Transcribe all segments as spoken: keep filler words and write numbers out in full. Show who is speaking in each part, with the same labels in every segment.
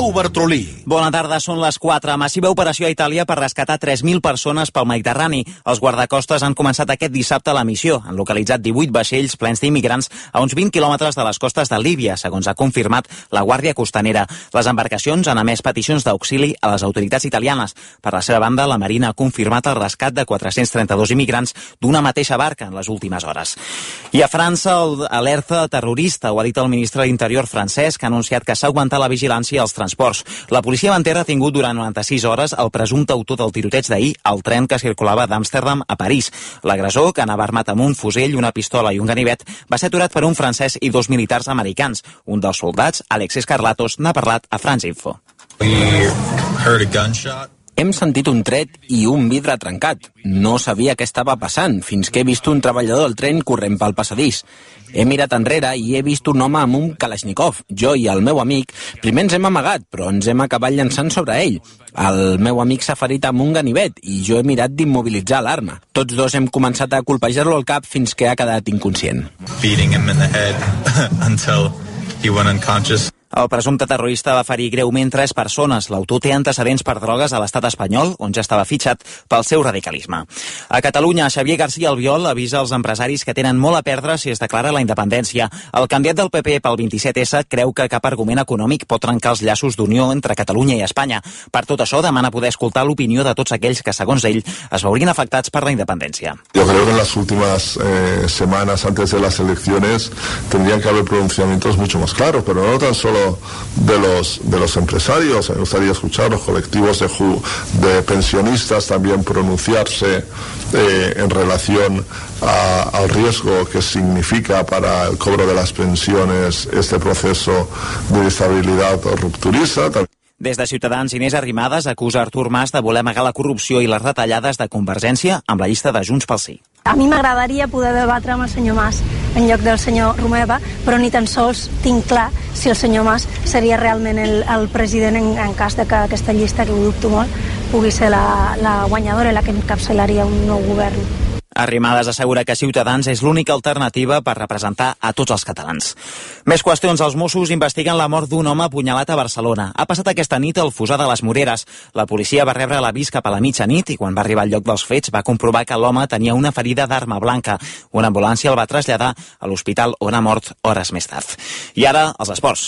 Speaker 1: Pau Bartrolí.
Speaker 2: Bona tarda, són les quatre. Massiva operació a Itàlia per rescatar tres mil persones pel Mediterrani. Els guardacostes han començat aquest dissabte la missió. Han localitzat divuit vaixells plens d'immigrants a uns vint quilòmetres de les costes de Líbia, segons ha confirmat la Guàrdia Costanera. Les embarcacions han emès peticions d'auxili a les autoritats italianes. Per la seva banda, la Marina ha confirmat el rescat de quatre-cents trenta-dos immigrants d'una mateixa barca en les últimes hores. I a França, l'alerta terrorista, ho ha dit el ministre de l'Interior francès, que ha anunciat que s'ha augmentat la vigilància als transports. La policia van ter retingut durant noranta-sis hores el presumpte autor del tiroteig d'ahir al tren que circulava d'Amsterdam a París. L'agressor, que anava armat amb un fusell, una pistola i un ganivet, va ser aturat per un francès i dos militars americans. Un dels soldats, Alexis Carlatos, n'ha parlat a France Info.
Speaker 3: Hem sentit un tret i un vidre trencat. No sabia què estava passant fins que he vist un treballador del tren corrent pel passadís. He mirat enrere i he vist un home amb un Kalashnikov. Jo i el meu amic primer ens hem amagat, però ens hem acabat llançant sobre ell. El meu amic s'ha ferit amb un ganivet i jo he mirat d'immobilitzar l'arma. Tots dos hem començat a colpejar-lo al cap fins que ha quedat inconscient.
Speaker 4: Beating him in the head until he went unconscious.
Speaker 2: El presumpte terrorista va ferir greument tres persones. L'autor té antecedents per drogues a l'estat espanyol, on ja estava fitxat pel seu radicalisme. A Catalunya, Xavier García Albiol avisa als empresaris que tenen molt a perdre si es declara la independència. El candidat del P P pel vint-i-set esse creu que cap argument econòmic pot trencar els llaços d'unió entre Catalunya i Espanya. Per tot això, demana poder escoltar l'opinió de tots aquells que, segons ell, es veurien afectats per la independència.
Speaker 5: Yo creo que en las últimas eh, semanas antes de las elecciones tendrían que haber pronunciamientos mucho más claros, pero no tan solo de los de los empresarios. Me gustaría escuchar los colectivos de, ju, de pensionistas también pronunciarse eh, en relación a, al riesgo que significa para el cobro de las pensiones este proceso de estabilidad rupturista.
Speaker 2: Des de Ciutadans, Inés Arrimadas acusa Artur Mas de voler amagar la corrupció i les retallades de Convergència amb la llista de Junts pel Sí.
Speaker 6: A mi m'agradaria poder debatre amb el senyor Mas en lloc del senyor Romeva, però ni tan sols tinc clar si el senyor Mas seria realment el, el president en, en cas de que aquesta llista, que ho dubto molt, pugui ser la, la guanyadora i la que encapçalaria un nou govern.
Speaker 2: Arrimadas assegura que Ciutadans és l'única alternativa per representar a tots els catalans. Més qüestions. Els Mossos investiguen la mort d'un home apunyalat a Barcelona. Ha passat aquesta nit al Fossar de les Moreres. La policia va rebre l'avís cap a la mitjanit i quan va arribar al lloc dels fets va comprovar que l'home tenia una ferida d'arma blanca. Una ambulància el va traslladar a l'hospital on ha mort hores més tard. I ara, els esports.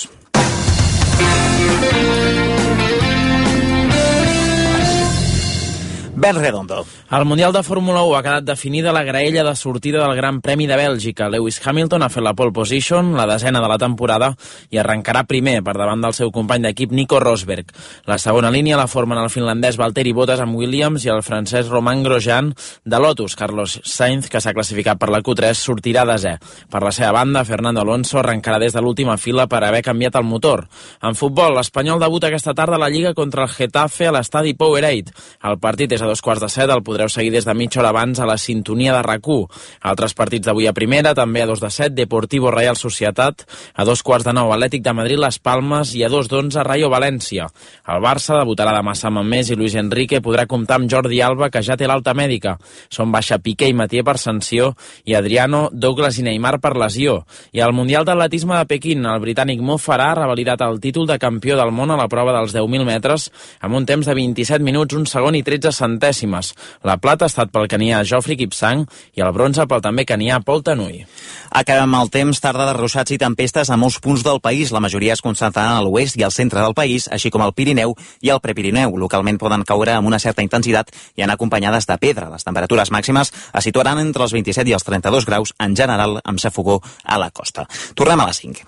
Speaker 2: Ben Redondo.
Speaker 7: Al Mundial de Fórmula u ha quedat definida la graella de sortida del Gran Premi de Bèlgica. Lewis Hamilton ha fet la pole position, la desena de la temporada, i arrencarà primer per davant del seu company d'equip Nico Rosberg. La segona línia la formen el finlandès Valtteri Bottas amb Williams i el francès Romain Grosjean de Lotus. Carlos Sainz, que s'ha classificat per la Q tres, sortirà desè. Per la seva banda, Fernando Alonso arrencarà des de l'última fila per haver canviat el motor. En futbol, l'Espanyol debuta aquesta tarda a la Lliga contra el Getafe a l'estadi Powerade. El partit és a dos quarts de set, el podreu seguir des de mitja hora abans a la sintonia de RAC u. Altres partits d'avui a primera, també a dos de set, Deportivo Real Societat, a dos quarts de nou, Atlètic de Madrid, Las Palmes, i a dos d'onze, Rayo València. El Barça debutarà demà a Mamés i Luis Enrique podrà comptar amb Jordi Alba, que ja té l'alta mèdica. Són baixa Piqué i Mathieu per sanció i Adriano, Douglas i Neymar per lesió. I al Mundial d'Atletisme de Pequín, el britànic Mo Farah ha revalidat el títol de campió del món a la prova dels deu mil metres amb un temps de vint-i-set minuts, un segon i tretze centèsimes. La plata ha estat pel canià Geoffrey Kipsang i el bronze pel també canià Paul Tanui.
Speaker 2: Acabem el temps, tarda de ruixats i tempestes a molts punts del país. La majoria es concentraran a l'oest i al centre del país, així com al Pirineu i al Prepirineu. Localment poden caure amb una certa intensitat i anar acompanyades de pedra. Les temperatures màximes es situaran entre els vint-i-set i els trenta-dos graus, en general amb xafogó a la costa. Tornem a les cinc.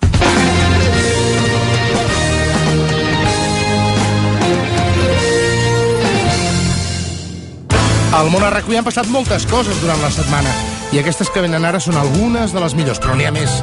Speaker 8: Al món a RAC u hi han passat moltes coses durant la setmana i aquestes que venen ara són algunes de les millors, però n'hi ha més.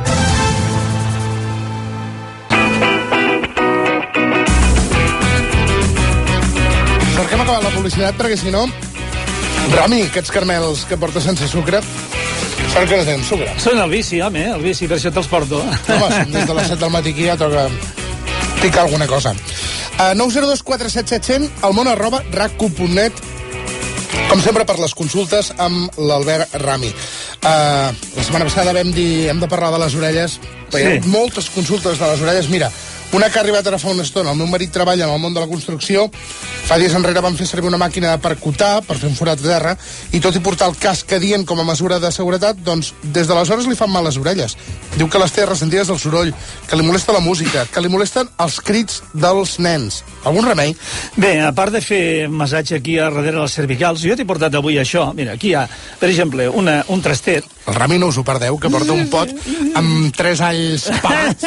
Speaker 8: Sort que hem acabat la publicitat perquè si no... Rami, aquests carmels que porta sense sucre, sort que no tenen sucre.
Speaker 9: Són el vici, home, el vici, per això te'ls porto.
Speaker 8: Home, des de les set del matí aquí ja toca picar alguna cosa. Uh, nou zero dos quatre set set zero zero, al món arroba rac u punt net. Com sempre, per les consultes amb l'Albert Rami. Uh, la setmana passada vam dir hem de parlar de les orelles, perquè sí. Hi ha moltes consultes de les orelles. Mira, Una que ha arribat ara fa una estona. El meu marit treballa en el món de la construcció. Fa dies enrere van fer servir una màquina de percutar per fer un forat de terra i tot i portar el casc adient com a mesura de seguretat, doncs des d'aleshores li fan mal les orelles. Diu que les té ressentides del soroll, que li molesta la música, que li molesten els crits dels nens. Algun remei?
Speaker 9: Bé, a part de fer massatge aquí a darrere les cervicals, jo t'he portat avui això. Mira, aquí hi ha, per exemple, una, un trastet.
Speaker 8: El Rami no us ho perdeu, que porta un pot amb tres alls pelats.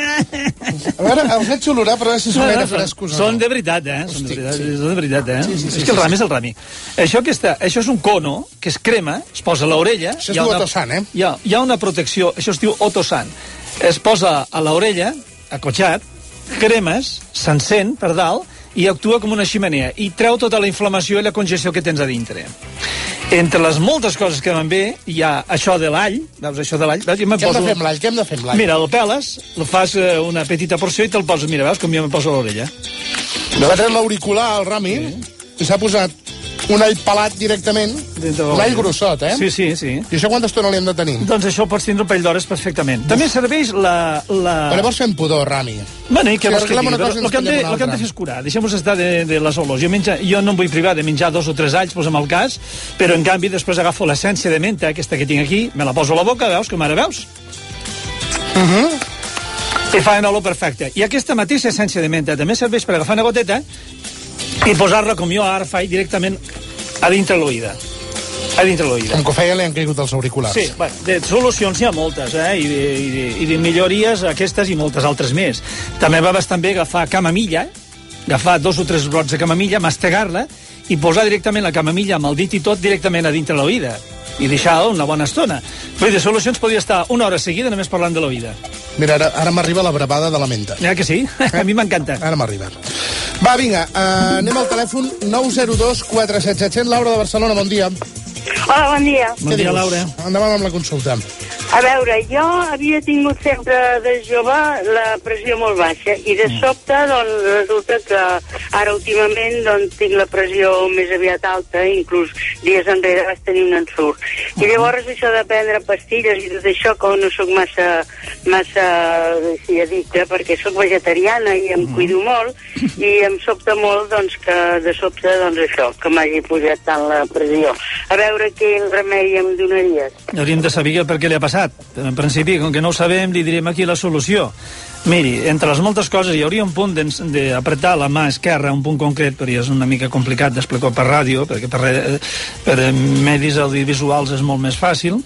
Speaker 8: A veure, els veig olorar, però a veure si són gaire frescos.
Speaker 9: Són de veritat, eh? Són de veritat,
Speaker 8: sí.
Speaker 9: són de veritat, eh?
Speaker 8: Sí, sí, sí,
Speaker 9: és que el
Speaker 8: sí,
Speaker 9: Rami
Speaker 8: sí.
Speaker 9: és el Rami. Això, que està, això és un cono que es crema, es posa a l'orella...
Speaker 8: Això es diu Otosan, eh?
Speaker 9: Hi ha, hi ha una protecció, això es diu Otosan. Es posa a l'orella, acotxat, cremes, s'encén per dalt i actua com una ximenea i treu tota la inflamació i la congestió que tens a dintre. Entre les moltes coses que van bé hi ha això de l'all, veus això de l'all? Què
Speaker 8: hem de fer amb l'all? Què hem de fer amb l'all?
Speaker 9: Mira, el peles, el fas una petita porció i te'l poses, mira, veus com jo me poso a l'orella.
Speaker 8: Me va treure l'auricular al Rami i s'ha posat un all pelat directament, un all grossot, eh?
Speaker 9: Sí, sí, sí.
Speaker 8: I això quanta estona li hem de tenir?
Speaker 9: Doncs això ho pots tindre un parell d'hores perfectament. També serveix la... la...
Speaker 8: Però llavors fem pudor, Rami.
Speaker 9: Bueno, i què
Speaker 8: Si
Speaker 9: vols que
Speaker 8: arreglem
Speaker 9: digui?
Speaker 8: una cosa i
Speaker 9: El que hem de,
Speaker 8: ens
Speaker 9: el que hem de
Speaker 8: callem
Speaker 9: fer és curar. Deixem-nos estar de, de les olors. Jo, menja, jo no em vull privar de menjar dos o tres alls, posa'm el cas, però en canvi després agafo l'essència de menta, aquesta que tinc aquí, me la poso a la boca, veus, com ara veus?
Speaker 8: Uh -huh.
Speaker 9: I fa una olor perfecta. I aquesta mateixa essència de menta també serveix per agafar una goteta i posar-la, com jo ara faig, directament a dintre l'oïda. A dintre l'oïda.
Speaker 8: Com que ho feia, li han caigut els auriculars.
Speaker 9: Sí, bueno, de solucions hi ha moltes, eh? I de, i de, i de millories aquestes i moltes altres més. També va bastant bé agafar camamilla, agafar dos o tres brots de camamilla, mastegar-la i posar directament la camamilla amb el dit i tot directament a dintre l'oïda i deixar una bona estona. Però de solucions podria estar una hora seguida només parlant de l'oïda.
Speaker 8: Mira, ara, ara m'arriba la bravada de la menta.
Speaker 9: Ja que sí? A mi m'encanta.
Speaker 8: Ara m'arriba. Va, vinga, uh, anem al telèfon nou zero dos quatre set set zero zero. Laura de Barcelona, bon dia.
Speaker 1: Hola, bon dia.
Speaker 9: Bon dia, Laura.
Speaker 8: Endavant amb la consulta.
Speaker 1: A veure, jo havia tingut sempre de jove la pressió molt baixa i de sobte doncs, resulta que ara últimament doncs, tinc la pressió més aviat alta, inclús dies enrere vaig tenir un ensurt. I llavors això de prendre pastilles i tot això, com no sóc massa, massa sí, addicta, perquè sóc vegetariana i em cuido molt, i em sobta molt doncs, que de sobte doncs, això, que m'hagi pujat tant la pressió. A veure quin remei em donaries.
Speaker 9: Hauríem de saber per què li ha passat. En principi, com que no ho sabem, li direm aquí la solució. Miri, entre les moltes coses hi hauria un punt d'apretar la mà esquerra, un punt concret, però és una mica complicat d'explicar per ràdio, perquè per, per medis audiovisuals és molt més fàcil.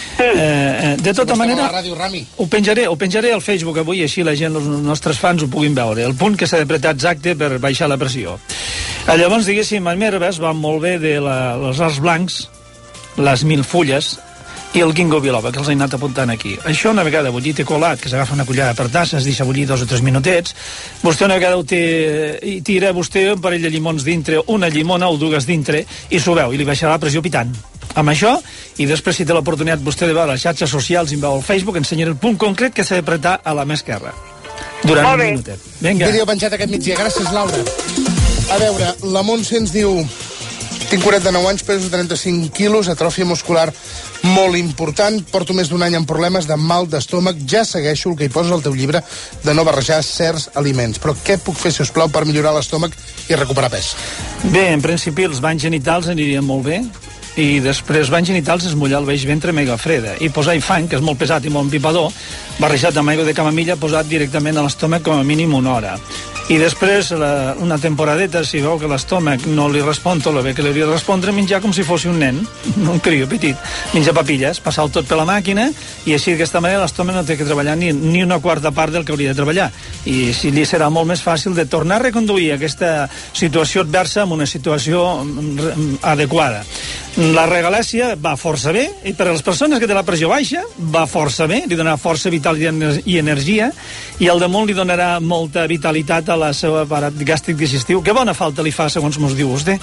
Speaker 9: Eh, de tota manera, ho penjaré, ho penjaré al Facebook avui, així la gent, els nostres fans ho puguin veure. El punt que s'ha d'apretar exacte per baixar la pressió. Llavors, diguéssim, a mi herbes van molt bé de la, els arts blancs, les mil fulles, i el ginkgo biloba, que els he anat apuntant aquí. Això una vegada bullit i colat, que s'agafa una cullera per tassa, es deixa bullir dos o tres minutets, vostè una vegada ho té, i tira vostè un parell de llimons dintre, una llimona o dues dintre, i s'ho veu, i li baixarà la pressió pitant. Amb això, i després si té l'oportunitat vostè de veure les xarxes socials i em veu al Facebook, ensenyaré el punt concret que s'ha d'apretar a la mà esquerra. Durant un minutet. Vinga.
Speaker 8: Vídeo penjat aquest migdia. Gràcies, Laura. A veure, la Montse ens diu... Tinc quaranta-nou anys, peso trenta-cinc quilos, atròfia muscular molt important, porto més d'un any amb problemes de mal d'estómac, ja segueixo el que hi poses al teu llibre de no barrejar certs aliments. Però què puc fer, si us plau, per millorar l'estómac i recuperar pes?
Speaker 9: Bé, en principi els banys genitals anirien molt bé, i després banys genitals és mullar el beix ventre amb aigua freda i posar-hi fang, que és molt pesat i molt empipador, barrejat amb aigua de camamilla, posat directament a l'estómac com a mínim una hora. I després, la, una temporadeta, si veu que l'estómac no li respon tot el bé que li hauria de respondre, menjar com si fos un nen, un crió petit, menjar papilles, passar-ho tot per la màquina, i així d'aquesta manera l'estómac no té que treballar ni, ni una quarta part del que hauria de treballar. I si li serà molt més fàcil de tornar a reconduir aquesta situació adversa amb una situació adequada. La regalèsia va força bé, i per a les persones que té la pressió baixa va força bé, li donarà força vital i energia, i al damunt li donarà molta vitalitat a la seva aparat gàstric digestiu. Que bona falta li fa, segons mos diu vostè?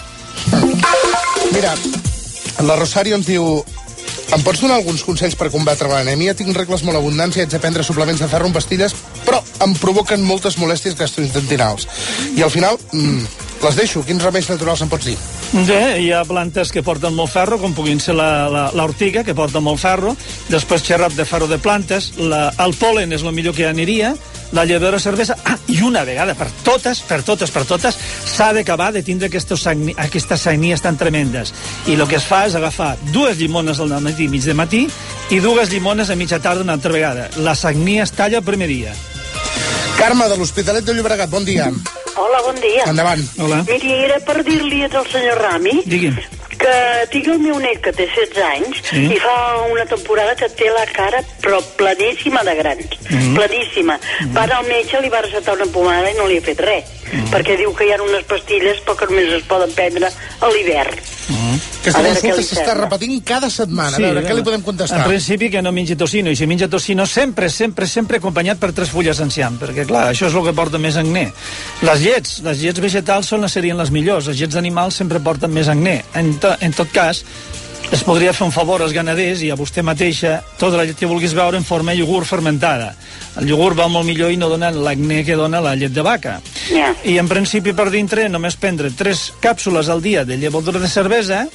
Speaker 8: Mira, la Rosario ens diu: em pots donar alguns consells per combatre l'anèmia? Tinc regles molt abundants i haig de prendre suplements de ferro en pastilles, però em provoquen moltes molèsties gastrointestinals. I al final, mmm, les deixo. Quins remeis naturals em pots dir?
Speaker 9: Bé, hi ha plantes que porten molt ferro, com puguin ser l'ortiga, que porta molt ferro, després xerrap de ferro de plantes, la, el pol·len és el millor que aniria, la llevadora cervesa, ah, i una vegada per totes, per totes, per totes, s'ha d'acabar de tindre aquestes sagni, aquestes sagnies tan tremendes. I el que es fa és agafar dues llimones al matí, mig de matí, i dues llimones a mitja tarda una altra vegada. La sagnia es talla el primer dia.
Speaker 8: Carme, de l'Hospitalet de Llobregat, bon dia.
Speaker 10: Hola, bon dia.
Speaker 8: Endavant.
Speaker 9: Hola.
Speaker 10: Miri, era per dir-li al senyor Rami
Speaker 9: Digui'm.
Speaker 10: que tinc el meu net que té setze anys
Speaker 9: Sí.
Speaker 10: i fa una temporada que té la cara però planíssima de grans.
Speaker 9: Mhm.
Speaker 10: Planíssima.
Speaker 9: Mhm.
Speaker 10: Va anar al metge, li va recetar una pomada i no li ha fet res.
Speaker 9: Mhm.
Speaker 10: Perquè diu que hi ha unes pastilles però que només es poden prendre a l'hivern.
Speaker 8: Aquesta
Speaker 10: A veure què
Speaker 8: consulta
Speaker 10: li
Speaker 8: s'està
Speaker 10: sembla.
Speaker 8: repetint cada setmana. A veure, què li podem contestar?
Speaker 9: En principi que no mengi tocino, i si menja tocino sempre, sempre, sempre acompanyat per tres fulles d'enciam, perquè clar, això és el que porta més acné. Les llets, les llets vegetals són, serien les millors, les llets d'animals sempre porten més acné. En, to, en tot cas, es podria fer un favor als ganaders i a vostè mateixa tota la llet que vulguis beure en forma de iogurt fermentada. El iogurt va molt millor i no dona l'acné que dona la llet de vaca.
Speaker 10: Yeah.
Speaker 9: I en principi per dintre només prendre tres càpsules al dia de llavadura de cervesa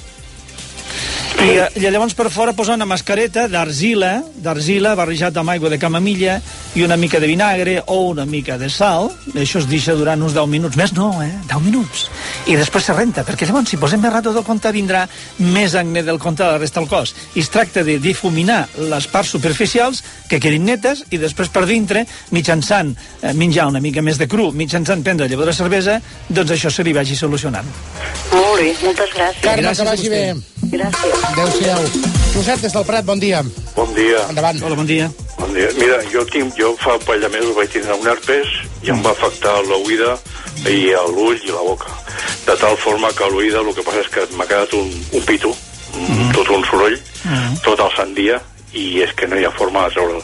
Speaker 9: i, i llavors per fora posar una mascareta d'argila, d'argila barrejat amb aigua de camamilla i una mica de vinagre o una mica de sal. Això es deixa durant uns deu minuts. Més no, eh? deu minuts. I després se renta, perquè llavors si posem més rato del compte vindrà més acné del compte de la resta del cos. I es tracta de difuminar les parts superficials que quedin netes i després per dintre, mitjançant eh, menjar una mica més de cru, mitjançant prendre llavor de cervesa, doncs això se li vagi solucionant.
Speaker 10: Molt bé, moltes gràcies.
Speaker 8: Carme, que vagi bé.
Speaker 10: Gràcies.
Speaker 8: Adéu-siau. Josep, des del Prat, bon dia.
Speaker 11: Bon dia.
Speaker 8: Endavant.
Speaker 9: Hola, bon dia.
Speaker 11: Bon dia. Mira, jo, tinc, jo fa un parell de mesos vaig tindre un herpes i em va afectar l'oïda i l'ull i la boca. De tal forma que l'oïda el que passa és que m'ha quedat un, un pito, mm. tot un soroll, mm. tot el sant dia, i és que no hi ha forma de treure'l.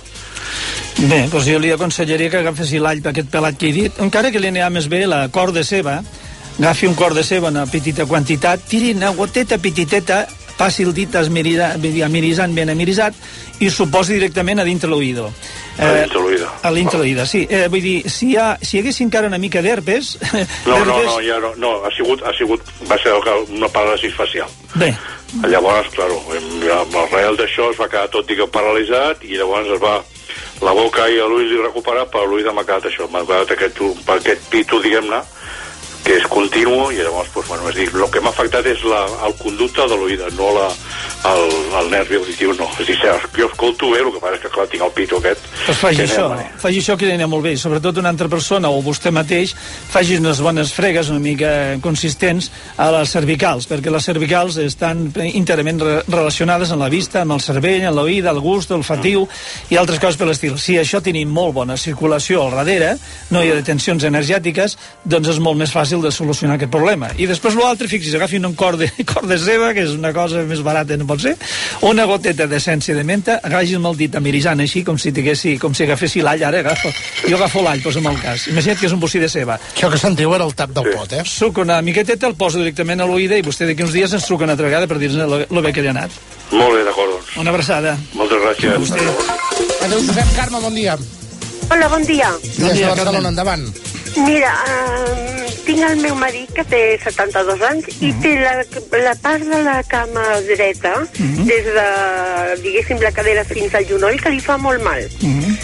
Speaker 9: Bé, doncs jo li aconsellaria que agafessi l'all per aquest pelat que he dit, encara que li anirà més bé la cor de ceba, agafi un cor de ceba en una petita quantitat, tiri una goteta petiteta, passi el dit amirisant, ben amirisat, i s'ho posi directament a dintre l'oïdo.
Speaker 11: A dintre l'oïda.
Speaker 9: A dintre l'oïda, sí. Eh, vull dir, si hi, ha, si hi hagués encara una mica d'herpes...
Speaker 11: No, no, no, ja no, no, ha sigut, ha sigut, va ser una paràlisi facial.
Speaker 9: Bé.
Speaker 11: Llavors, claro, amb el real d'això es va quedar tot, diguem, paralitzat, i llavors es va la boca i l'ull li recuperar, però l'oïda m'ha quedat això, m'ha quedat aquest, aquest pito, diguem-ne, que és continu, i llavors, pues, bueno, és dir, el que m'ha afectat és la, el conducte de l'oïda, no la, el, el nervi auditiu, no. És dir, jo escolto bé, el que passa és que, clar, tinc el pito aquest.
Speaker 9: Pues faci això, faci això que li anirà molt bé, sobretot una altra persona o vostè mateix, faci unes bones fregues una mica consistents a les cervicals, perquè les cervicals estan íntegrament re relacionades amb la vista, amb el cervell, amb l'oïda, el gust, el olfatiu mm. i altres coses per l'estil. Si això tenim molt bona circulació al darrere, no hi ha detencions energètiques, doncs és molt més fàcil de solucionar aquest problema. I després l'altre, fixis, agafin un cor de, cor de ceba, que és una cosa més barata, no pot ser, una goteta d'essència de menta, agafin el dit amirisant així, com si tinguessi, com si agafessi l'all, ara agafo, jo agafo l'all, posa'm el cas. Imagina't que és un bocí de ceba.
Speaker 8: Això que sentiu era el tap del pot, eh?
Speaker 9: Suco una miqueteta, el poso directament a l'oïda i vostè d'aquí uns dies ens truca una altra vegada per dir-nos lo bé que li ha anat.
Speaker 11: Molt bé, d'acord.
Speaker 9: Una abraçada.
Speaker 11: Moltes gràcies.
Speaker 8: Adéu, Josep. Carme, bon dia.
Speaker 1: Hola, bon dia.
Speaker 8: Des de Barcelona, endavant.
Speaker 1: Mira, uh, tinc el meu marit que té setanta-dos anys i
Speaker 8: Mm-hmm.
Speaker 1: té la, la part de la cama dreta,
Speaker 8: Mm-hmm.
Speaker 1: des de, diguéssim, la cadera fins al genoll, que li fa molt mal.
Speaker 9: Mm-hmm.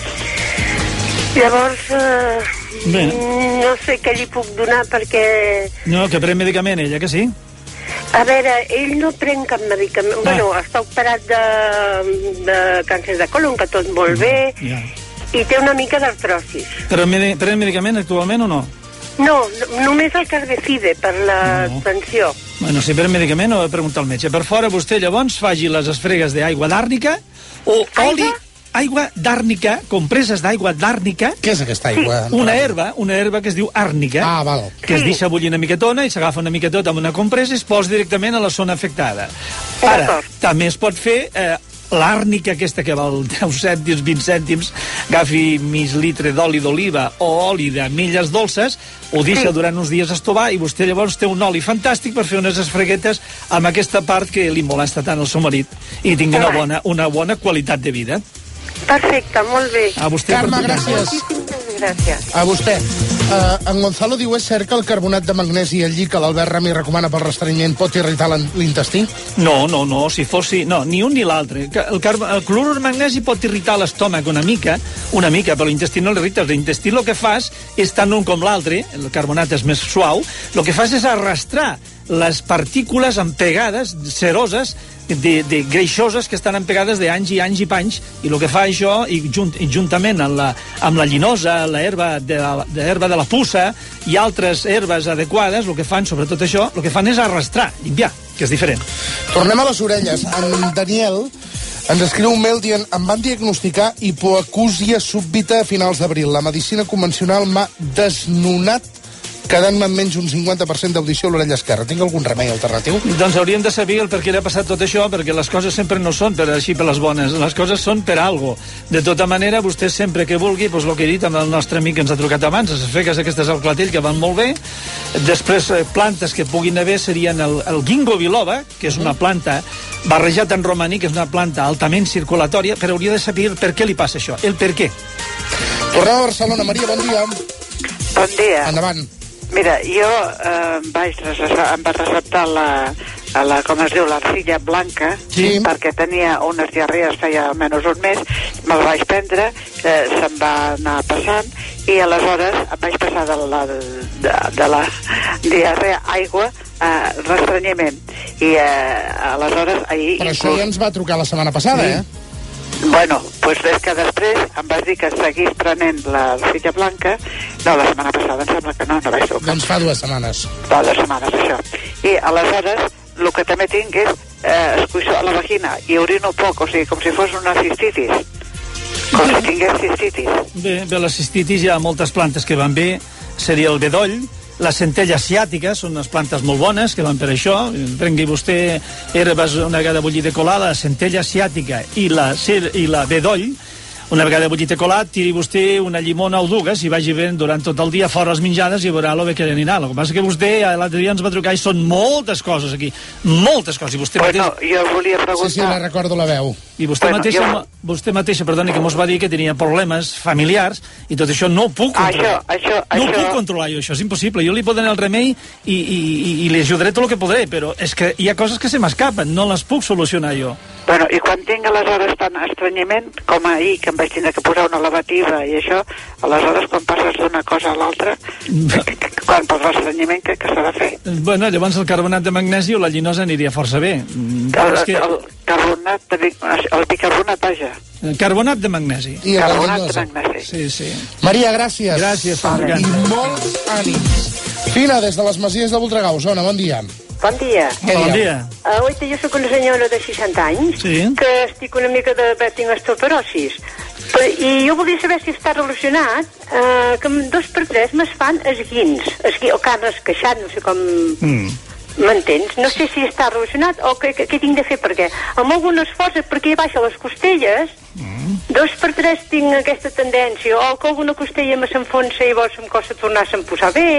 Speaker 1: Llavors, uh,
Speaker 9: Bé.
Speaker 1: no sé què li puc donar perquè...
Speaker 9: No, que pren medicament, ella, que sí?
Speaker 1: A veure, ell no pren cap medicament. Ah. Bueno, està operat de, de càncer de colon, que tot molt bé,
Speaker 9: Ja.
Speaker 1: i té una mica d'artrosis.
Speaker 9: Però medi pren medicament actualment o no?
Speaker 1: No, no, només el carbecide per la
Speaker 9: No.
Speaker 1: tensió.
Speaker 9: Bueno, si pren medicament ho ha de preguntar al metge. Per fora vostè llavors faci les esfregues d'aigua d'àrnica o oli... Aigua d'àrnica, compreses d'aigua d'àrnica.
Speaker 8: Què és aquesta aigua?
Speaker 9: Sí. Una herba, una herba que es diu àrnica,
Speaker 8: ah, val.
Speaker 9: que es deixa bullir una miquetona i s'agafa una miquetona amb una compresa i es posa directament a la zona afectada. Ara, també es pot fer eh, l'àrnica aquesta que val deu cèntims, vint cèntims, agafi mig litre d'oli d'oliva o oli d'ametlles dolces, ho deixa durant uns dies estovar i vostè llavors té un oli fantàstic per fer unes esfreguetes amb aquesta part que li molesta tant al seu marit i tingui una bona, una bona qualitat de vida.
Speaker 1: Perfecte, molt bé.
Speaker 9: A vostè.
Speaker 8: Carme, gràcies.
Speaker 1: Moltíssimes gràcies.
Speaker 8: A vostè. Uh, en Gonzalo diu, és cert que el carbonat de magnesi i el lli que l'Albert Rami recomana pel restrenyiment pot irritar l'intestí?
Speaker 9: No, no, no, si fossi... No, ni un ni l'altre. El, el clorur de magnesi pot irritar l'estómac una mica, una mica, però l'intestí no l'irrita. L'intestí el que fas és tant un com l'altre, el carbonat és més suau, el que fas és arrastrar les partícules empegades, ceroses, de, de greixoses que estan empegades d'anys i anys i panys, i el que fa això, i, junt, i juntament amb la, amb la llinosa, l'herba de, de, herba de la puça i altres herbes adequades, el que fan, sobretot això, el que fan és arrastrar, limpiar, que és diferent.
Speaker 8: Tornem a les orelles. En Daniel ens escriu un mail dient: em van diagnosticar hipoacúsia súbita a finals d'abril. La medicina convencional m'ha desnonat, quedant-me amb menys un cinquanta per cent d'audició a l'orella esquerra. Tinc algun remei alternatiu?
Speaker 9: Doncs hauríem de saber el per què li ha passat tot això, perquè les coses sempre no són per així per les bones, les coses són per algo. De tota manera, vostè sempre que vulgui, doncs el que he dit amb el nostre amic que ens ha trucat abans, les feques aquestes al clatell que van molt bé. Després, plantes que puguin haver serien el, el ginkgo biloba, que és una planta barrejat en romaní, que és una planta altament circulatòria, però hauria de saber per què li passa això, el per què.
Speaker 8: Tornem a Barcelona. Maria, bon dia.
Speaker 12: Bon dia.
Speaker 8: Endavant.
Speaker 12: Mira, jo eh, em, vaig em vaig receptar la, la, com es diu, l'arcilla blanca,
Speaker 8: sí,
Speaker 12: perquè tenia unes diarrees feia almenys un mes, me'l vaig prendre, eh, se'm va anar passant, i aleshores em vaig passar de la, de, de la diarrea aigua a restrenyiment. I eh, aleshores ahir...
Speaker 8: Però això ja ens va trucar la setmana passada, sí, eh?
Speaker 12: Bueno, pues és que després em vas dir que seguís prenent la filla blanca. No, la setmana passada em sembla que no, no vaig trucar.
Speaker 8: Doncs fa dues setmanes.
Speaker 12: Fa dues setmanes, això. I aleshores, el que també tinc és eh, escuixó a la vagina i orino poc, o sigui, com si fos una cistitis. Com si tingués cistitis.
Speaker 9: Bé, bé, la cistitis hi ha moltes plantes que van bé. Seria el bedoll, la centella asiàtica, són unes plantes molt bones que van per això. Prengui vostè herbes una vegada bullit de colar, la centella asiàtica i la, i la bedoll. Una vegada bullit de colat, tiri vostè una llimona o dues i vagi ben durant tot el dia fora les menjades i veurà el bé que anirà. El que passa que vostè l'altre dia ens va trucar i són moltes coses aquí, moltes coses. I vostè
Speaker 12: bueno,
Speaker 9: mateix...
Speaker 12: jo volia preguntar...
Speaker 8: Sí, sí, la recordo la veu.
Speaker 9: I vostè
Speaker 12: bueno,
Speaker 9: mateixa,
Speaker 12: jo...
Speaker 9: vostè mateixa, perdoni, que mos va dir que tenia problemes familiars i tot això no ho puc controlar.
Speaker 12: Això, això,
Speaker 9: no
Speaker 12: això...
Speaker 9: ho puc controlar jo, això és impossible. Jo li puc donar el remei i, i, i, i li ajudaré tot el que podré, però és que hi ha coses que se m'escapen, no les puc solucionar jo.
Speaker 12: Bueno, i quan tinc aleshores tant estrenyiment, com ahir, que em vaig tenir que posar una lavativa i això, aleshores quan passes d'una cosa a l'altra, quan pel estrenyiment, què, què s'ha de fer?
Speaker 9: Bueno, llavors el carbonat de magnesi o la llinosa aniria força bé.
Speaker 12: El,
Speaker 9: que...
Speaker 12: el carbonat, de, el bicarbonat, vaja.
Speaker 9: El carbonat de magnesi.
Speaker 8: I
Speaker 12: carbonat de magnesi.
Speaker 9: Sí, sí.
Speaker 8: Maria, gràcies.
Speaker 9: Gràcies,
Speaker 8: vale. I molts ànims. Fina, des de les Masies de Voltregà, Osona, bon dia.
Speaker 13: Bon dia.
Speaker 9: Bon dia.
Speaker 13: Uh, oita, jo sóc una senyora de seixanta anys,
Speaker 9: sí,
Speaker 13: que estic una mica de... tinc osteoporosis. I jo volia saber si està relacionat uh, que amb dos per tres me's fan esguins, esguins o carn esqueixat, no sé com... Mm. M'entens? No sé si està relacionat o què, què, què tinc de fer, perquè amb algunes forces, perquè baixa les costelles, mm. dos per tres tinc aquesta tendència, o que alguna costella me s'enfonsa i llavors em costa tornar-se'n posar bé...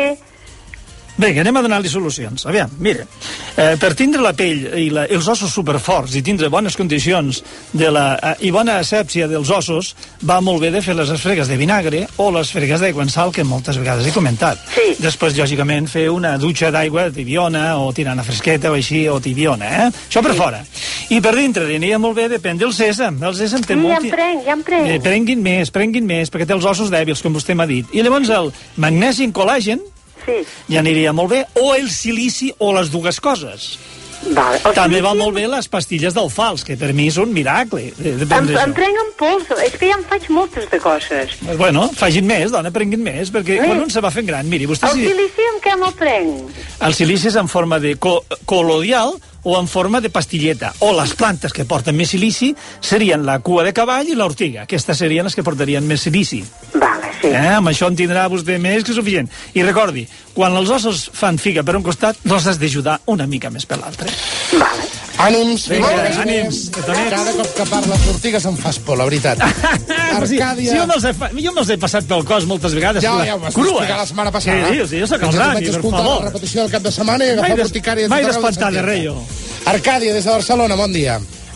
Speaker 9: Bé, que anem a donar-li solucions. Aviam, mira, eh, per tindre la pell i la, els ossos superforts i tindre bones condicions de la, eh, i bona asèpsia dels ossos, va molt bé de fer les esfregues de vinagre o les fregues d'aigua en sal, que moltes vegades he comentat.
Speaker 13: Sí.
Speaker 9: Després, lògicament, fer una dutxa d'aigua tibiona o tirant a fresqueta o així, o tibiona, eh? Això per sí. fora. I per dintre aniria molt bé, depèn del sèsam. El sèsam té
Speaker 13: sí,
Speaker 9: molt...
Speaker 13: ja em prenc, ja em prenc.
Speaker 9: Eh, prenguin més, prenguin més, perquè té els ossos dèbils, com vostè m'ha dit. I llavors el magnesi en col·làgen,
Speaker 13: sí,
Speaker 9: ja aniria molt bé, o el silici o les dues coses.
Speaker 13: Vale.
Speaker 9: També
Speaker 13: silici...
Speaker 9: va molt bé les pastilles del fals, que per mi és un miracle. De
Speaker 13: em, em prenc en pols, és que ja em faig moltes de coses.
Speaker 9: Bueno, facin més, dona, prenguin més, perquè sí. quan un se va fent gran, miri, vostè...
Speaker 13: El
Speaker 9: si...
Speaker 13: silici amb què me'l prenc?
Speaker 9: El silici és en forma de co colodial o en forma de pastilleta. O les plantes que porten més silici serien la cua de cavall i l'ortiga. Aquestes serien les que portarien més silici.
Speaker 13: Vale, sí.
Speaker 9: Eh, amb això en tindrà vostè més que suficient. I recordi, quan els ossos fan figa per un costat, els has d'ajudar una mica més per l'altre.
Speaker 13: Vale.
Speaker 8: Ànims,
Speaker 9: Vinga, ànims.
Speaker 8: Cada cop que parles d'ortigues em fas por, la veritat. Arcàdia...
Speaker 9: Sí, jo me'ls he, jo me'ls he passat pel cos moltes vegades.
Speaker 8: Ja, ja ho vas explicar la setmana passada.
Speaker 9: Sí, sí, jo sóc el Rami, per favor.
Speaker 8: la repetició del cap de setmana i agafar l'urticària...
Speaker 9: Mai d'espantar de rei, jo.
Speaker 8: Arcàdia, des de Barcelona, bon dia.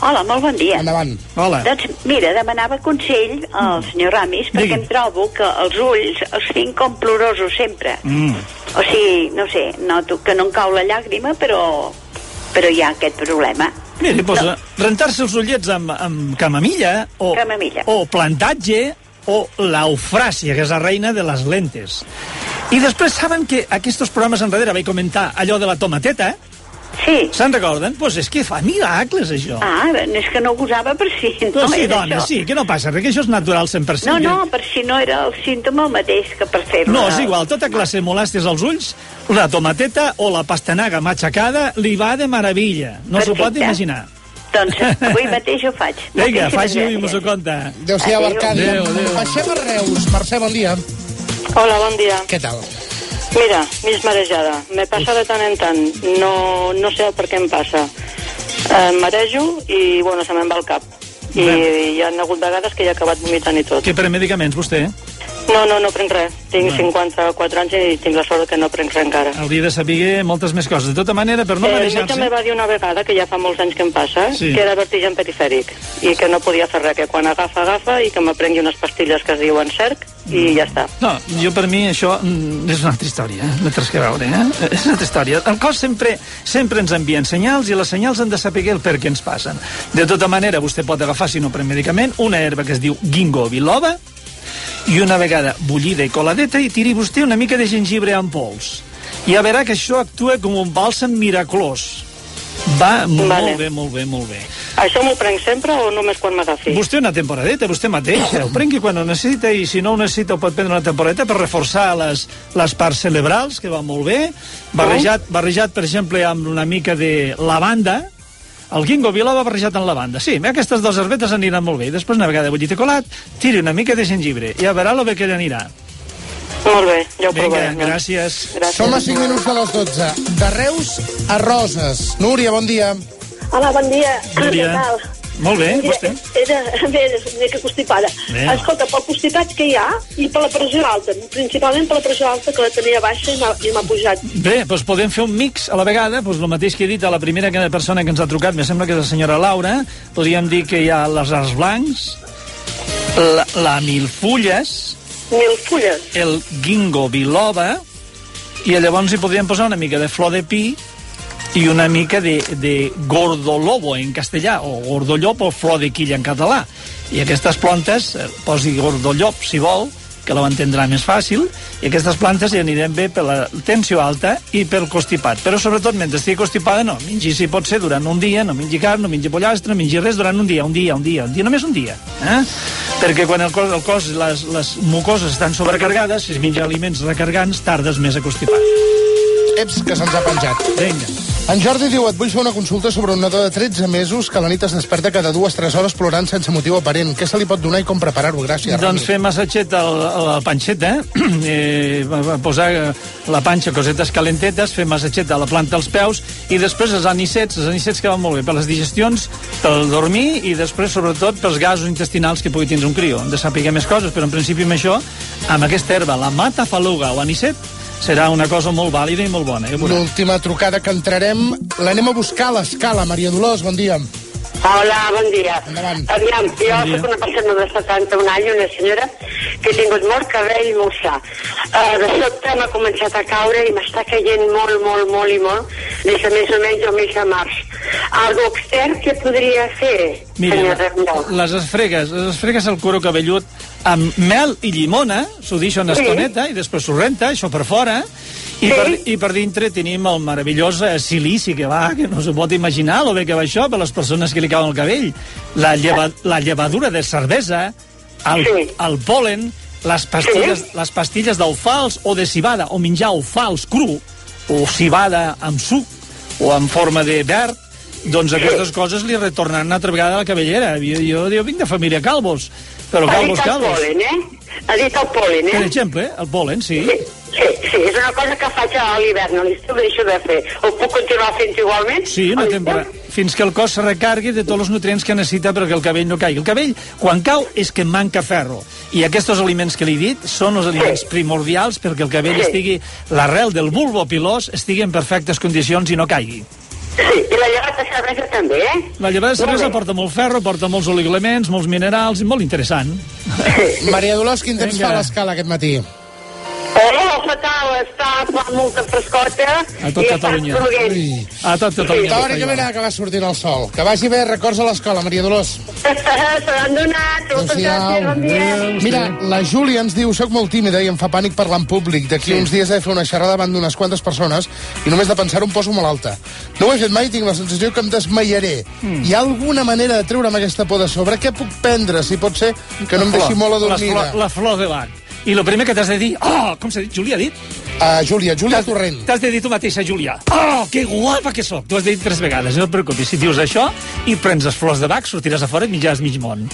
Speaker 10: Hola, molt bon dia.
Speaker 8: Endavant.
Speaker 9: Hola.
Speaker 10: Doncs, mira, demanava consell al senyor Ramis perquè
Speaker 9: Digui.
Speaker 10: em trobo que els ulls els tinc com plorosos sempre.
Speaker 9: Mm.
Speaker 10: O sigui, no sé, noto que no em cau la llàgrima, però, però hi ha aquest problema.
Speaker 9: Miri, doncs,
Speaker 10: No.
Speaker 9: rentar-se els ullets amb, amb camamilla o,
Speaker 10: Camamilla.
Speaker 9: o plantatge o l'eufràsia, que és la reina de les lentes. I després saben que aquests programes enrere vaig comentar allò de la tomateta, eh?
Speaker 10: Sí.
Speaker 9: Se'n recorden? Doncs pues és que fa miracles, això.
Speaker 10: Ah, és que no gosava per si no
Speaker 9: Però sí,
Speaker 10: era
Speaker 9: dona,
Speaker 10: això.
Speaker 9: sí, que no passa res, que això és natural cent per cent.
Speaker 10: No, no, per si no era el símptoma el mateix que per fer-lo.
Speaker 9: No, és igual, tota classe de molèsties als ulls, la tomateta o la pastanaga matxacada li va de meravella. No s'ho pot
Speaker 10: Perfecte.
Speaker 9: imaginar.
Speaker 10: Doncs avui mateix ho faig.
Speaker 9: Vinga,
Speaker 10: Moltíssimes
Speaker 9: faci-ho i
Speaker 10: gràcies.
Speaker 9: mos ho conta.
Speaker 8: Adéu-siau,
Speaker 10: Adéu.
Speaker 8: Arcadi.
Speaker 9: Adéu, adéu.
Speaker 8: Baixem a Reus. Mercè, bon dia.
Speaker 14: Hola, bon dia.
Speaker 8: Què tal?
Speaker 14: Mira, m'és marejada. Me passa de tant en tant. No, no sé per què em passa. Em marejo i, bueno, se me'n va el cap. I
Speaker 9: Bé.
Speaker 14: hi ha hagut vegades que ja he acabat vomitant i tot.
Speaker 9: Què pren medicaments, vostè?
Speaker 14: No, no, no prenc res. Tinc
Speaker 9: Bé.
Speaker 14: cinquanta-quatre anys i tinc la sort que no prenc res encara.
Speaker 9: Hauria de saber moltes més coses. De tota manera, per no
Speaker 14: Eh, el metge
Speaker 9: marejar-se...
Speaker 14: me va dir una vegada, que ja fa molts anys que em passa,
Speaker 9: Sí.
Speaker 14: que era vertigen perifèric i que no podia fer res, que quan agafa, agafa i que me prengui unes pastilles que es diuen cerc i ja està.
Speaker 9: No, jo per mi això mm, és una altra història, eh? No té res que veure, eh? És una altra història. El cos sempre, sempre ens envia senyals i les senyals han de saber el per què ens passen. De tota manera, vostè pot agafar, si no pren medicament, una herba que es diu ginkgo biloba i una vegada bullida i coladeta i tiri vostè una mica de gengibre en pols. I ja veurà que això actua com un bàlsam miraculós. Va molt
Speaker 14: Vale.
Speaker 9: bé, molt bé, molt bé.
Speaker 14: Això m'ho prenc sempre o només quan m'agafi?
Speaker 9: Vostè una temporadeta, vostè mateix, ho prengui quan ho necessita i si no ho necessita ho pot prendre una temporadeta per reforçar les, les parts cerebrals, que va molt bé, barrejat, barrejat per exemple, amb una mica de lavanda, el ginkgo biloba barrejat amb lavanda. Sí, aquestes dues herbetes aniran molt bé. I després, una vegada bullit i colat, tiri una mica de gengibre. Ja veurà el bé que li anirà.
Speaker 14: Molt bé, ja ho
Speaker 9: Vinga,
Speaker 14: provarem.
Speaker 9: gràcies.
Speaker 14: Gràcies.
Speaker 8: Som a cinc minuts de les dotze. De Reus a Roses. Núria, bon dia.
Speaker 15: Hola, bon dia.
Speaker 9: Núria.
Speaker 15: Què tal?
Speaker 9: Molt bé,
Speaker 15: Mira,
Speaker 9: vostè?
Speaker 15: Era, bé, és una mica constipada.
Speaker 9: Bé.
Speaker 15: Escolta, pel constipat que hi ha i per la pressió alta, principalment per la pressió alta, que la tenia baixa i m'ha i m'ha pujat.
Speaker 9: Bé, doncs podem fer un mix a la vegada, doncs el mateix que he dit a la primera persona que ens ha trucat, me sembla que és la senyora Laura, podríem dir que hi ha les arts blancs, la, la milfulles,
Speaker 15: Mil fulles.
Speaker 9: el ginkgo biloba, i llavors hi podríem posar una mica de flor de pi i una mica de, de gordolobo en castellà, o gordolloп o flor de quilla en català. I aquestes plantes, eh, posi gordolloп si vol, que ho entendrà més fàcil, i aquestes plantes hi anirem bé per la tensió alta i pel constipat. Però sobretot, mentre estigui constipada, no. Mengi si pot ser durant un dia, no mengi carn, no mengi pollastre, no mengi res durant un dia, un dia, un dia, un dia, només un dia. Eh? Perquè quan el cos, el cos les, les mucoses estan sobrecarregades, si es menja aliments recargants, tardes més a constipar.
Speaker 8: Eps, que se'ns ha penjat.
Speaker 9: Vinga.
Speaker 8: En Jordi diu, et vull fer una consulta sobre un nadó de tretze mesos que a la nit es desperta cada dues o tres hores plorant sense motiu aparent. Què se li pot donar i com preparar-ho? Gràcies,
Speaker 9: Doncs fer massatget a la, a la panxeta, eh, posar la panxa, cosetes calentetes, fer massatget a la planta dels peus i després els anicets, els anicets que van molt bé per les digestions, pel dormir i després sobretot pels gasos intestinals que pugui tindre un crió. Hem de saber més coses, però en principi amb això, amb aquesta herba, la matafaluga o anicet, serà una cosa molt vàlida i molt bona. Ja veurà.
Speaker 8: L'última trucada que entrarem l'anem a buscar a l'escala. Maria Dolors, bon dia.
Speaker 1: Hola, bon dia.
Speaker 8: Endavant.
Speaker 1: Aviam, jo
Speaker 8: Bon dia.
Speaker 1: soc una persona de setanta-un anys, una senyora que he tingut molt cabell mossà. Uh, de sobte m'ha començat a caure i m'està caient molt, molt, molt i molt des de més o menys el mes de març. Algo extern que podria fer,
Speaker 9: Mira,
Speaker 1: senyor Randall?
Speaker 9: les esfregues, les esfregues el cuero cabellut amb mel i llimona, s'ho deixa una
Speaker 1: Sí.
Speaker 9: estoneta i després s'ho renta, això per fora, i,
Speaker 1: Sí.
Speaker 9: per, i per dintre tenim el meravellós eh, silici que va, que no s'ho pot imaginar lo bé que va això per les persones que li cauen el cabell. La, lleva, la llevadura de cervesa, el,
Speaker 1: Sí.
Speaker 9: el polen, les pastilles,
Speaker 1: Sí.
Speaker 9: les pastilles d'alfals o de cibada, o menjar alfals cru, o cibada amb suc, o en forma de verd, doncs aquestes coses li retornaran una altra vegada a la cabellera. Jo, jo, jo vinc de família calvos, però
Speaker 1: Ha dit
Speaker 9: calvos,
Speaker 1: el
Speaker 9: calvos.
Speaker 1: polen, eh? Ha dit el polen,
Speaker 9: Per
Speaker 1: eh?
Speaker 9: exemple, el polen, sí.
Speaker 1: Sí, sí, sí, és una cosa que faig a l'hivern, a l'estiu deixo de fer. Ho puc continuar fent igualment?
Speaker 9: Sí, una temporada. Fins que el cos se recargui de tots els nutrients que necessita perquè el cabell no caigui. El cabell, quan cau, és que manca ferro. I aquests aliments que li he dit són els aliments
Speaker 1: Sí.
Speaker 9: primordials perquè el cabell
Speaker 1: Sí.
Speaker 9: estigui, l'arrel del bulbo pilós estigui en perfectes condicions i no caigui.
Speaker 13: Sí, i la llevada de cervesa també, eh?
Speaker 9: La llevada de cervesa porta molt ferro, porta molts oligoelements, molts minerals, i molt interessant.
Speaker 8: Maria Dolors, quin temps fa l'escala aquest matí?
Speaker 13: Oh, fatal, està fa molta frescota
Speaker 9: a tot
Speaker 13: i
Speaker 9: Catalunya.
Speaker 13: està ploguent.
Speaker 9: A tot Catalunya.
Speaker 8: Teòricament ha d'acabar sortint el sol. Que vagi bé, records a l'escola, Maria Dolors.
Speaker 13: S'han donat, moltes gràcies, bon dia.
Speaker 8: Mira, la Júlia ens diu, soc molt tímida i em fa pànic parlar en públic. D'aquí
Speaker 9: Sí.
Speaker 8: uns dies he de fer una xerrada davant d'unes quantes persones i només de pensar-ho em poso malalta. No ho he fet mai i tinc la sensació que em desmaiaré. Mm. Hi ha alguna manera de treure'm aquesta por de sobre? Què puc prendre, si pot ser que no em deixi molt adormida?
Speaker 9: La flor de Bach. I el primer que t'has de dir... Oh, com s'ha dit? Júlia ha dit?
Speaker 8: Uh, Júlia, Júlia Torrent.
Speaker 9: T'has de dir tu mateixa, Júlia. Oh, que guapa que sóc. Tu has dit tres vegades, no et preocupis. Si dius això i prens les flors de Bach, sortiràs a fora i mitjaràs mig món.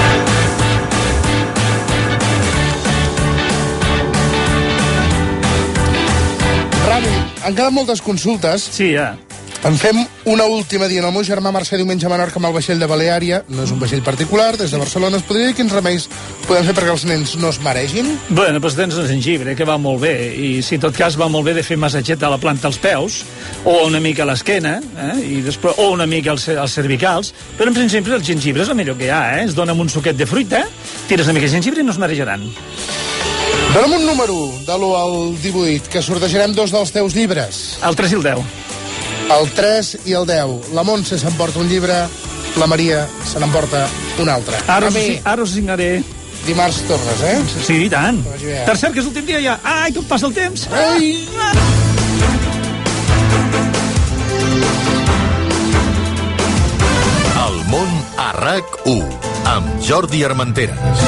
Speaker 8: Rami, han quedat moltes consultes.
Speaker 9: Sí, ja.
Speaker 8: En fem una última dient. El meu germà Mercè diumenge a Menorca amb el vaixell de Baleària. No és un vaixell particular. Des de Barcelona es podria dir quins remeis podem fer perquè els nens no es maregin?
Speaker 9: Bueno, doncs tens un gengibre, que va molt bé. I si en tot cas va molt bé de fer massatget a la planta als peus, o una mica a l'esquena, eh? I després, o una mica als, als cervicals. Però en principi el gengibre és el millor que hi ha, eh? Es dona amb un suquet de fruita, tires una mica de gengibre i no es marejaran.
Speaker 8: Dona'm un número de l'u al divuit, que sortejarem dos dels teus llibres.
Speaker 9: El tres i el deu.
Speaker 8: El tres i el deu. La Montse s'emporta un llibre, la Maria se n'emporta un altre.
Speaker 9: Ara us, ara us signaré.
Speaker 8: Dimarts tornes, eh?
Speaker 9: Sí, i tant. Per cert, que és l'últim dia ja. Ai, com passa el temps.
Speaker 8: Ai!
Speaker 16: El món a RAC u, amb Jordi Armenteres.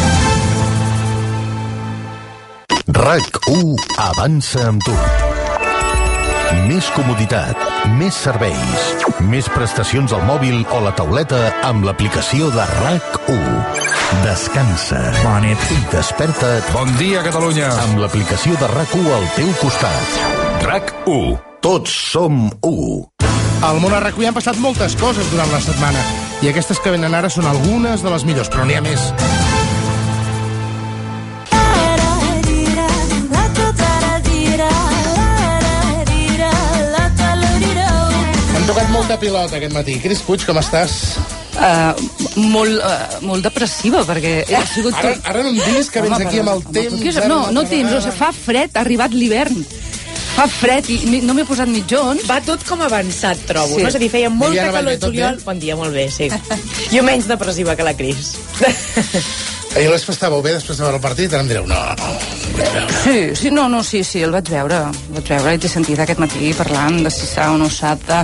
Speaker 16: RAC u avança amb tu. Més comoditat, més serveis, més prestacions al mòbil o la tauleta amb l'aplicació de RAC u. Descansa. Bona nit. I desperta't.
Speaker 17: Bon dia, Catalunya.
Speaker 16: Amb l'aplicació de RAC u al teu costat. RAC u. Tots som u.
Speaker 8: Al món a RAC u hi han passat moltes coses durant la setmana i aquestes que venen ara són algunes de les millors, però n'hi ha més. Tocat molta pilota aquest matí. Cris Puig, com estàs?
Speaker 18: Uh, molt, uh, molt depressiva, perquè ha sigut...
Speaker 8: Ara, ara no em diguis que vens aquí amb el temps...
Speaker 18: Què és? No, no temps, o sigui, fa fred, ha arribat l'hivern. Fa fred i no m'he posat mitjons.
Speaker 19: Va tot com avançat, trobo. Sí. No? És a dir, feia molta calor i juliol... Bon dia, molt bé, sí. Jo menys depressiva que la Cris.
Speaker 8: Ahir l'Espa estàveu bé després de veure el partit, ara em direu, no, no,
Speaker 18: Sí, sí, no, no, sí, sí, el vaig veure. El vaig veure i t'he sentit aquest matí parlant de si s'ha o no s'ha de...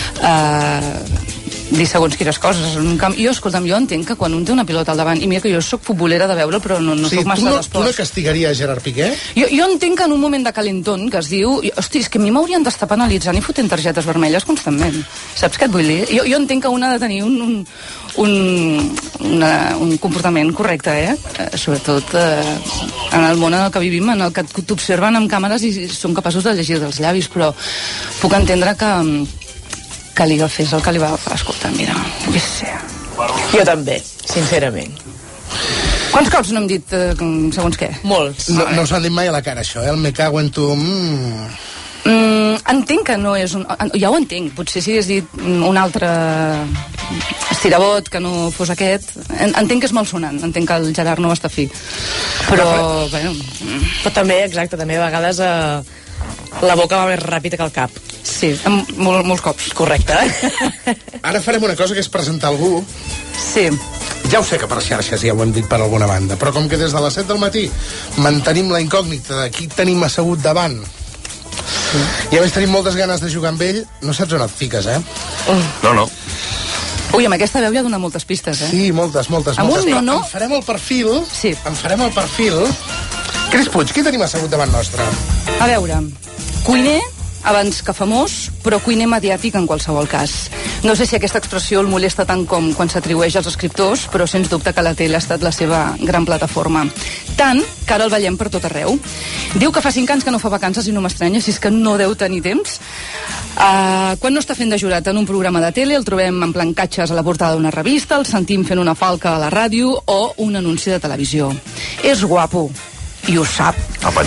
Speaker 18: Uh, dir segons quines coses. Jo, escolta'm, jo entenc que quan un té una pilota al davant, i mira que jo sóc futbolera de veure'l, però no, no
Speaker 8: sí,
Speaker 18: soc massa
Speaker 8: no,
Speaker 18: d'esports.
Speaker 8: Tu no castigaries Gerard Piqué?
Speaker 18: Jo, jo entenc que en un moment de calentón que es diu... Hosti, és que a mi m'haurien d'estar penalitzant i fotent targetes vermelles constantment. Saps què et vull dir? Jo, jo entenc que un ha de tenir un, un, un, una, un comportament correcte, eh? eh sobretot eh, en el món en el que vivim, en el que t'observen amb càmeres i són capaços de llegir dels llavis, però puc entendre que... que li fes el que li va... Escolta, mira, què sé.
Speaker 19: Jo també, sincerament.
Speaker 18: Quants cops no hem dit eh, segons què?
Speaker 19: Molts.
Speaker 8: No, no s'han dit mai a la cara, això, eh? El me cago en tu... Mm.
Speaker 18: Mm, entenc que no és un... Ja ho entenc. Potser si hagués dit un altre estirabot que no fos aquest... Entenc que és malsonant. Entenc que el Gerard no està fi. Però, bueno...
Speaker 19: Però també, exacte, també a vegades... Eh... La boca va més ràpida que el cap.
Speaker 18: Sí, amb mol, molts cops.
Speaker 19: Correcte.
Speaker 8: Ara farem una cosa que és presentar algú.
Speaker 18: Sí.
Speaker 8: Ja ho sé que per xarxes ja ho hem dit per alguna banda, però com que des de les set del matí mantenim la incògnita de qui tenim assegut davant, sí. I a més tenim moltes ganes de jugar amb ell, no saps on et fiques, eh?
Speaker 16: No, no.
Speaker 18: Ui, amb aquesta veu ja dona moltes pistes, eh?
Speaker 8: Sí, moltes, moltes.
Speaker 18: Amb
Speaker 8: moltes.
Speaker 18: un no, no.
Speaker 8: En farem el perfil.
Speaker 18: Sí.
Speaker 8: En farem el perfil. Cris Puig, qui tenim assegut davant nostre?
Speaker 18: A veure, cuiner, abans que famós, però cuiner mediàtic en qualsevol cas. No sé si aquesta expressió el molesta tant com quan s'atribueix als escriptors, però sens dubte que la tele ha estat la seva gran plataforma. Tant que ara el veiem per tot arreu. Diu que fa cinc anys que no fa vacances i no m'estranya, si és que no deu tenir temps. Uh, quan no està fent de jurat en un programa de tele, el trobem en plancatges a la portada d'una revista, el sentim fent una falca a la ràdio o un anunci de televisió. És guapo. I ho sap.
Speaker 16: Apanyau.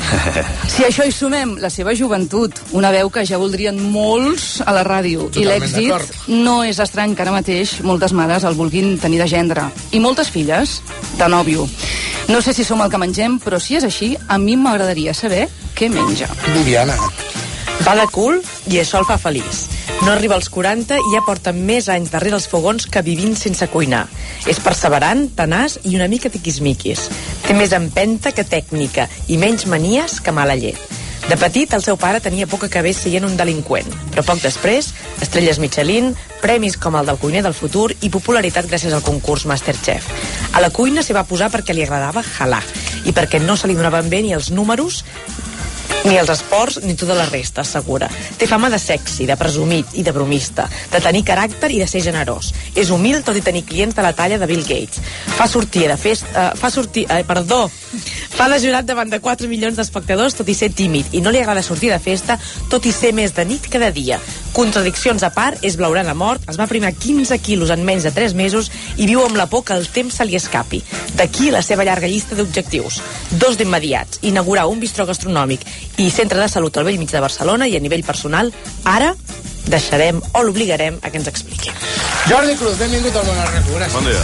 Speaker 18: Si això hi sumem la seva joventut, una veu que ja voldrien molts a la ràdio, i l'èxit, no és estrany que ara mateix moltes mares el vulguin tenir de gendre. I moltes filles, de nòvio. No sé si som el que mengem, però si és així, a mi m'agradaria saber què menja.
Speaker 8: Viviana.
Speaker 19: Va de cul i això el fa feliç. No arriba als quaranta i ja porta més anys darrere els fogons que vivint sense cuinar. És perseverant, tenaç i una mica tiquismiquis. Té més empenta que tècnica i menys manies que mala llet. De petit, el seu pare tenia por que acabés sent un delinqüent, però poc després, estrelles Michelin, premis com el del cuiner del futur i popularitat gràcies al concurs Masterchef. A la cuina s'hi va posar perquè li agradava jalar i perquè no se li donaven bé ni els números, ni els esports, ni tota la resta, assegura. Té fama de sexy, de presumit i de bromista, de tenir caràcter i de ser generós. És humil, tot i tenir clients de la talla de Bill Gates. Fa sortir de festa... Uh, fa sortir... Uh, perdó. Fa de jurat davant de quatre milions d'espectadors, tot i ser tímid, i no li agrada sortir de festa, tot i ser més de nit que de dia. Contradiccions a part, és blaurant a mort, es va primar quinze quilos en menys de tres mesos i viu amb la por que el temps se li escapi. D'aquí la seva llarga llista d'objectius. Dos d'immediats, inaugurar un bistró gastronòmic i centre de salut al vell mig de Barcelona, i a nivell personal, ara deixarem o l'obligarem a que ens expliqui.
Speaker 8: Jordi Cruz, benvingut al Món Arreco. Gràcies.
Speaker 17: Bon dia.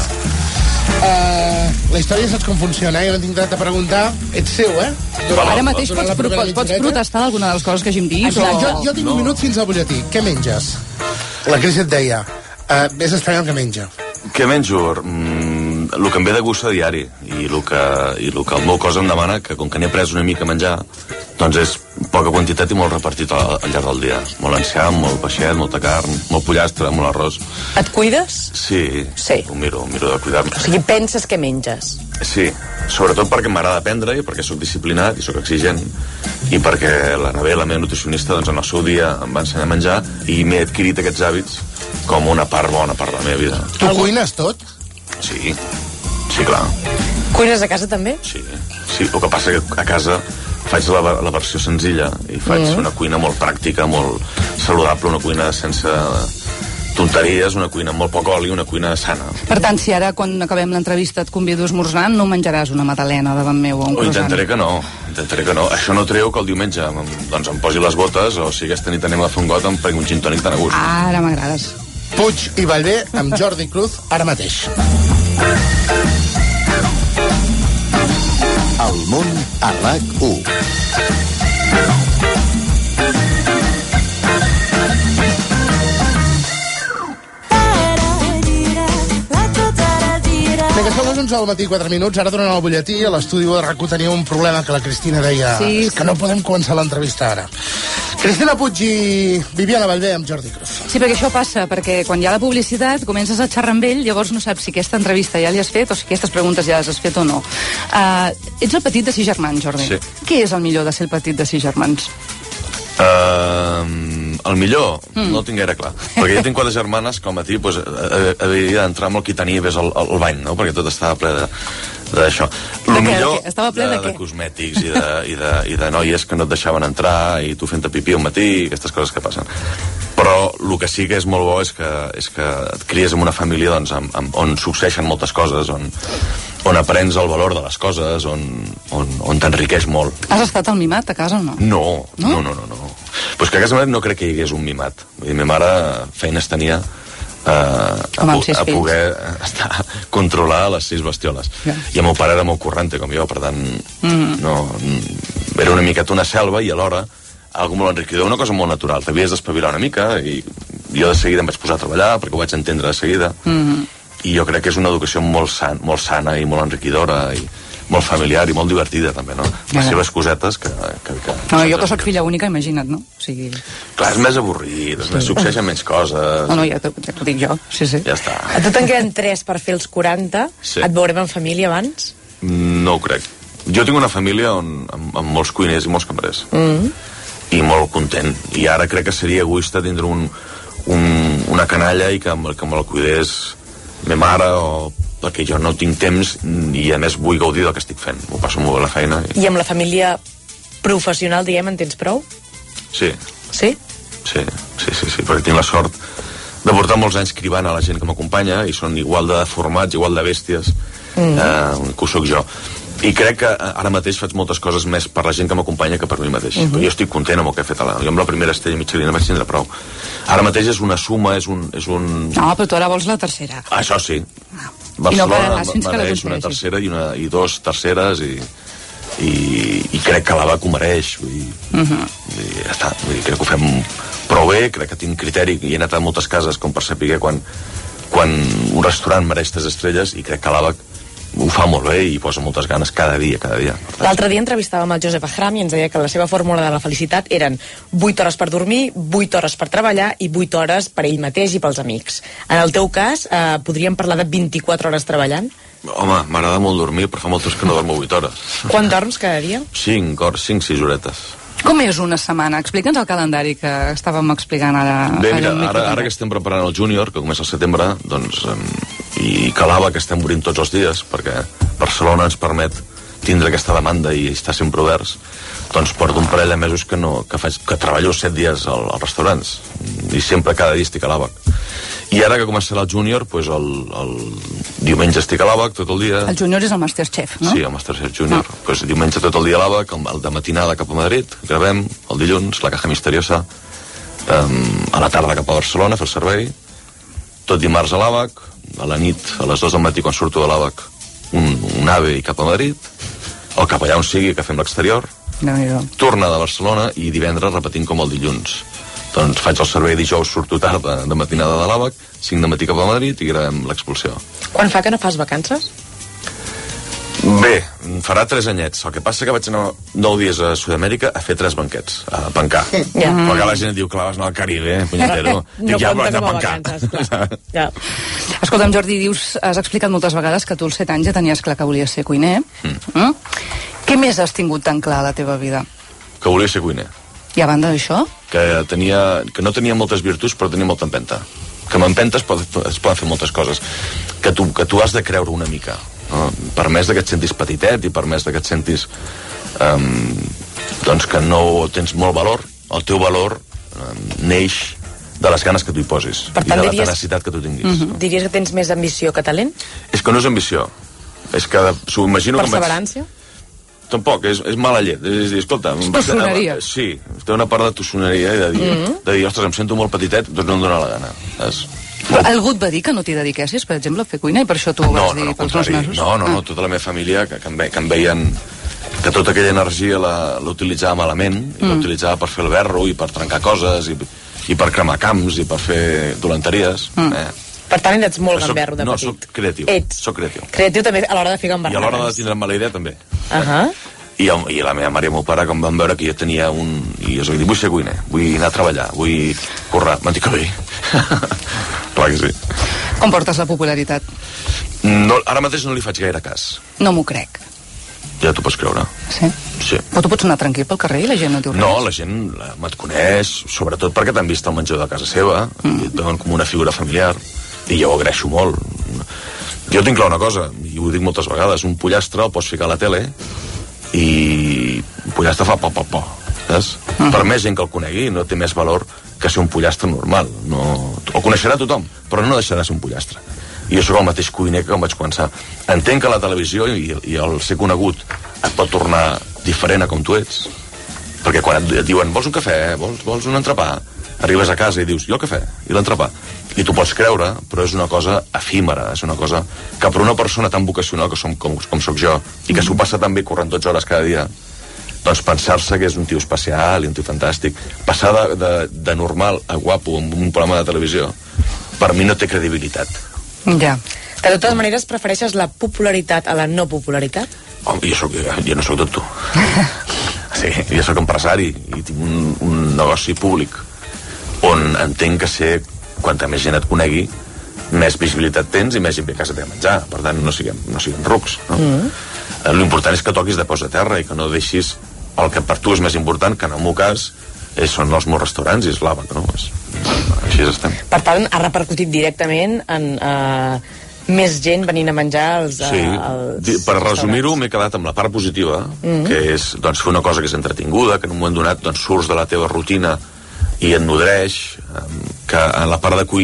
Speaker 8: Uh, la història saps com funciona, eh? Jo no tinc dret a preguntar. Ets seu, eh?
Speaker 18: Durant, Ara mateix pots, pro pots protestar d'alguna de les coses que hagin dit?
Speaker 8: O... Jo, jo tinc no. un minut fins al butlletí. Què menges? La Cris et deia, uh, és estrany el que menja.
Speaker 17: Què menjo? Mm, el que em ve de gust a diari i el que, i el que el meu cos em demana, que com que n'he pres una mica a menjar, doncs és poca quantitat i molt repartit al, al llarg del dia. Molt enciam, molt peixet, molta carn, molt pollastre, molt arròs.
Speaker 19: Et cuides?
Speaker 17: Sí,
Speaker 19: sí.
Speaker 17: Ho miro, ho miro de cuidar-me.
Speaker 19: O sigui, penses que menges?
Speaker 17: Sí, sobretot perquè m'agrada aprendre i perquè sóc disciplinat i sóc exigent i perquè la Nabé, la meva nutricionista, doncs en el seu dia em va ensenyar a menjar i m'he adquirit aquests hàbits com una part bona part de la meva vida.
Speaker 8: Tu cuines tot?
Speaker 17: Sí, sí, clar.
Speaker 19: Cuines a casa també?
Speaker 17: Sí, sí, el que passa que a casa faig la, la versió senzilla i faig mm. una cuina molt pràctica, molt saludable, una cuina sense tonteries, una cuina amb molt poc oli, una cuina sana.
Speaker 18: Per tant, si ara quan acabem l'entrevista et convido a esmorzar, no menjaràs una magdalena davant meu o un croissant?
Speaker 17: Intentaré que no, intentaré que no. Això no treu que el diumenge doncs em posi les botes o si aquesta nit anem a fer un got em prenc un gin tònic tan a gust.
Speaker 18: Ara m'agrades.
Speaker 8: Puig i Vallvé amb Jordi Cruz ara mateix.
Speaker 16: El món a RAC u.
Speaker 8: Vinga, són les onze del matí, quatre minuts. Ara tornem al butlletí. A l'estudi de RAC u tenia un problema que la Cristina deia sí, és que sí. no podem començar l'entrevista ara. Cristina Puig i Viviana Vallvé amb Jordi Cruz.
Speaker 18: Sí, perquè això passa, perquè quan hi ha la publicitat comences a xerrar amb ell, llavors no saps si aquesta entrevista ja li has fet o si aquestes preguntes ja les has fet o no. Uh, ets el petit de sis germans, Jordi. Sí. Què és el millor de ser el petit de sis germans?
Speaker 17: Uh, el millor mm. no el tinc gaire clar, perquè jo tinc quatre germanes que al matí pues, havia d'entrar amb el qui tenia ves al, al bany, no? Perquè tot estava ple de d'això. El millor de, de, de, de cosmètics i de, i, de, i de noies que no et deixaven entrar i tu fent-te pipí al matí i aquestes coses que passen. Però el que sí que és molt bo és que, és que et cries en una família doncs, amb, amb, on succeeixen moltes coses, on, on aprens el valor de les coses, on, on, on t'enriqueix molt.
Speaker 18: Has estat el mimat a casa o no?
Speaker 17: No, no, no, no. no. Pues que a casa meva no crec que hi hagués un mimat. Vull dir, ma mare feines tenia Uh, a, a poder estar, controlar les sis bestioles. Yeah. I el meu pare era molt corrente com jo, per tant mm. no, era una miqueta una selva i alhora algo molt enriquidor, una cosa molt natural. T'havies d'espavilar una mica i jo de seguida em vaig posar a treballar perquè ho vaig entendre de seguida mm. i jo crec que és una educació molt, san, molt sana i molt enriquidora i molt familiar i molt divertida també, no? Les yeah. seves cosetes que... que, que
Speaker 18: no, jo que soc filla única, imagina't, no? O sigui...
Speaker 17: Clar, és més avorrit, sí. succeeixen menys coses...
Speaker 18: No, no, ja t'ho ja dic jo, sí, sí.
Speaker 17: Ja està.
Speaker 19: A tu te'n queden tres per fer els quaranta, sí. Et veurem en família abans?
Speaker 17: No ho crec. Jo tinc una família on, amb, amb molts cuiners i molts cambrers. Mm. I molt content. I ara crec que seria egoista tindre un, un, una canalla i que, que me'l cuidés ma mare o... perquè jo no tinc temps i a més vull gaudir del que estic fent. M'ho passo molt bé la feina.
Speaker 19: I... I amb la família professional, diguem, en tens prou?
Speaker 17: Sí.
Speaker 19: Sí?
Speaker 17: Sí, sí, sí, sí, perquè tinc la sort de portar molts anys cribant a la gent que m'acompanya i són igual de formats, igual de bèsties mm. eh, que ho soc jo. I crec que ara mateix faig moltes coses més per la gent que m'acompanya que per mi mateix. Uh-huh. Jo estic content amb el que he fet. A la... Jo amb la primera estrella Michelin vaig tindre prou. Ara mateix és una suma, és un... És un...
Speaker 18: No, però tu ara vols la tercera.
Speaker 17: Ah, això sí.
Speaker 18: Ah.
Speaker 17: Barcelona
Speaker 18: no
Speaker 17: mereix una tercera i, una, i dos terceres i, i, i crec que l'A B A C ho mereix. Vull dir, uh-huh. i ja està. Vull dir, crec que ho fem prou bé, crec que tinc criteri i he anat a moltes cases com per saber quan, quan un restaurant mereix tres estrelles i crec que l'A B A C ho fa molt bé i posa moltes ganes cada dia, cada dia.
Speaker 19: L'altre dia entrevistàvem el Josep Ahram i ens deia que la seva fórmula de la felicitat eren vuit hores per dormir, vuit hores per treballar i vuit hores per ell mateix i pels amics. En el teu cas, eh, podríem parlar de vint-i-quatre hores treballant?
Speaker 17: Home, m'agrada molt dormir, però fa moltes que no dormo vuit hores.
Speaker 19: Quan dorms cada dia?
Speaker 17: cinc hores, cinc, sis horetes.
Speaker 18: Com és una setmana? Explica'ns el calendari que estàvem explicant ara.
Speaker 17: Bé, mira, ara, ara que estem preparant el júnior, que comença al setembre, doncs, um, i que l'A B A C estem obrint tots els dies, perquè Barcelona ens permet tindre aquesta demanda i estar sempre oberts, doncs porto un parell de mesos que, no, que, faig, que treballo set dies al, als restaurants, i sempre cada dia estic a l'A B A C. I ara que començarà el júnior, doncs el, el diumenge estic a l'A B A C tot el dia.
Speaker 18: El júnior és el Masterchef, no?
Speaker 17: Sí, el Masterchef júnior. No. Pues diumenge tot el dia a l'A B A C, el de matinada cap a Madrid, gravem, el dilluns, la caja misteriosa, um, a la tarda cap a Barcelona, a fer el servei, tot dimarts a l'A B A C, a la nit, a les dues del matí, quan surto de l'A B A C, un, un AVE i cap a Madrid, o cap allà on sigui, que fem l'exterior, tornada a Barcelona i divendres repetint com el dilluns. Doncs faig el servei dijous, surto tard de, de matinada de l'A B A C, cinc de matí cap a Madrid i gravem l'expulsió.
Speaker 19: Quan fa que no fas vacances?
Speaker 17: Bé, farà tres anyets. El que passa que vaig anar nou dies a Sud-amèrica a fer tres banquets, a pencar.
Speaker 19: Ja.
Speaker 17: Perquè la gent diu que vas anar al Caribe, punyetero.
Speaker 19: No
Speaker 17: Dic, ja,
Speaker 19: compta com a
Speaker 17: pencar.
Speaker 19: vacances, clar. Ja.
Speaker 18: Escolta'm, Jordi, dius, has explicat moltes vegades que tu als set anys ja tenies clar que volies ser cuiner. Mm. Mm? Què més has tingut tan clar a la teva vida?
Speaker 17: Que volia ser cuiner.
Speaker 18: I a banda d'això?
Speaker 17: Que, tenia, que no tenia moltes virtuts, però tenia molta empenta. Que amb empenta es, pot, es poden fer moltes coses. Que tu, que tu has de creure una mica. No? Per més que et sentis petitet i per més que et sentis um, doncs que no tens molt valor, el teu valor um, neix de les ganes que tu hi posis per tant, i de la diries... tenacitat que tu tinguis.
Speaker 19: Uh-huh. No? Diries que tens més ambició que talent?
Speaker 17: És que no és ambició. És que s'ho imagino com...
Speaker 19: Perseverància?
Speaker 17: Vaig... Tampoc, és, és mala llet. És dir, escolta...
Speaker 18: Tossoneria.
Speaker 17: Sí, té una part de tossoneria i de dir, mm-hmm. de dir, ostres, em sento molt petitet, doncs no em dóna la gana. És...
Speaker 18: Però algú et va dir que no t'hi dediquessis, per exemple, a fer cuina, i per això tu ho vas no, dir no, pels dos mesos?
Speaker 17: No, no, no, tota la meva família, que, que, em, ve, que em veien que tota aquella energia l'utilitzava malament, i mm. l'utilitzava per fer el berro, i per trencar coses, i, i per cremar camps, i per fer dolenteries. Mm. Eh?
Speaker 19: Per tant, ets molt soc, gamberro de
Speaker 17: no,
Speaker 19: petit.
Speaker 17: No, soc creatiu.
Speaker 19: Ets.
Speaker 17: Soc creatiu.
Speaker 19: Creatiu també a l'hora de fer gamberrades.
Speaker 17: I a l'hora de tindre mala idea, també.
Speaker 19: Uh -huh.
Speaker 17: I, el, I la meva mare i el meu pare, quan van veure que jo tenia un... I jo vaig dir, vull ser cuiner, vull anar a treballar, vull currar. Van dir que bé. Clar que sí.
Speaker 18: Com portes la popularitat?
Speaker 17: No, ara mateix no li faig gaire cas.
Speaker 18: No m'ho crec.
Speaker 17: Ja t'ho pots creure.
Speaker 18: Sí?
Speaker 17: Sí.
Speaker 18: Però tu pots anar tranquil pel carrer i la gent no diu res?
Speaker 17: No, la gent me't coneix, sobretot perquè t'han vist al menjador de casa seva, mm. i et veuen com una figura familiar, i jo ho agraeixo molt. Jo tinc clar una cosa, i ho dic moltes vegades, un pollastre el pots ficar a la tele i un pollastre fa po, po, po, saps? Mm. Per més gent que el conegui, no té més valor que ser un pollastre normal. No... El coneixerà tothom, però no deixarà ser un pollastre. I jo sóc el mateix cuiner que quan vaig començar. Entenc que la televisió i, i el ser conegut et pot tornar diferent a com tu ets. Perquè quan et, et diuen, vols un cafè, vols, vols un entrepà, arribes a casa i dius, i el cafè, i l'entrepà. I tu pots creure, però és una cosa efímera, és una cosa que per una persona tan vocacional que som, com, com sóc jo, i que s'ho passa tan bé corrent dotze hores cada dia, doncs pensar-se que és un tio especial i un tio fantàstic, passar de, de, de normal a guapo en un programa de televisió, per mi no té credibilitat.
Speaker 19: Ja. De totes maneres, prefereixes la popularitat a la no popularitat?
Speaker 17: Oh, jo, soc, jo, jo no sóc tot tu. Sí, jo sóc empresari i tinc un, un negoci públic on entenc que ser, quanta més gent et conegui, més visibilitat tens i més gent ve a casa de menjar. Per tant, no siguem, no siguem rucs. No? Mm. Eh, l'important és que toquis de peus a terra i que no deixis el que per tu és més important, que en el meu cas és, són els meus restaurants i és l'A B A C, no? És, així estem.
Speaker 19: Per tant, ha repercutit directament en uh, més gent venint a menjar als, uh,
Speaker 17: sí.
Speaker 19: als
Speaker 17: per resumir-ho, m'he quedat amb la part positiva, mm. que és doncs, fer una cosa que és entretinguda, que en un moment donat doncs, surts de la teva rutina i et nodreix, que en la part de cuiner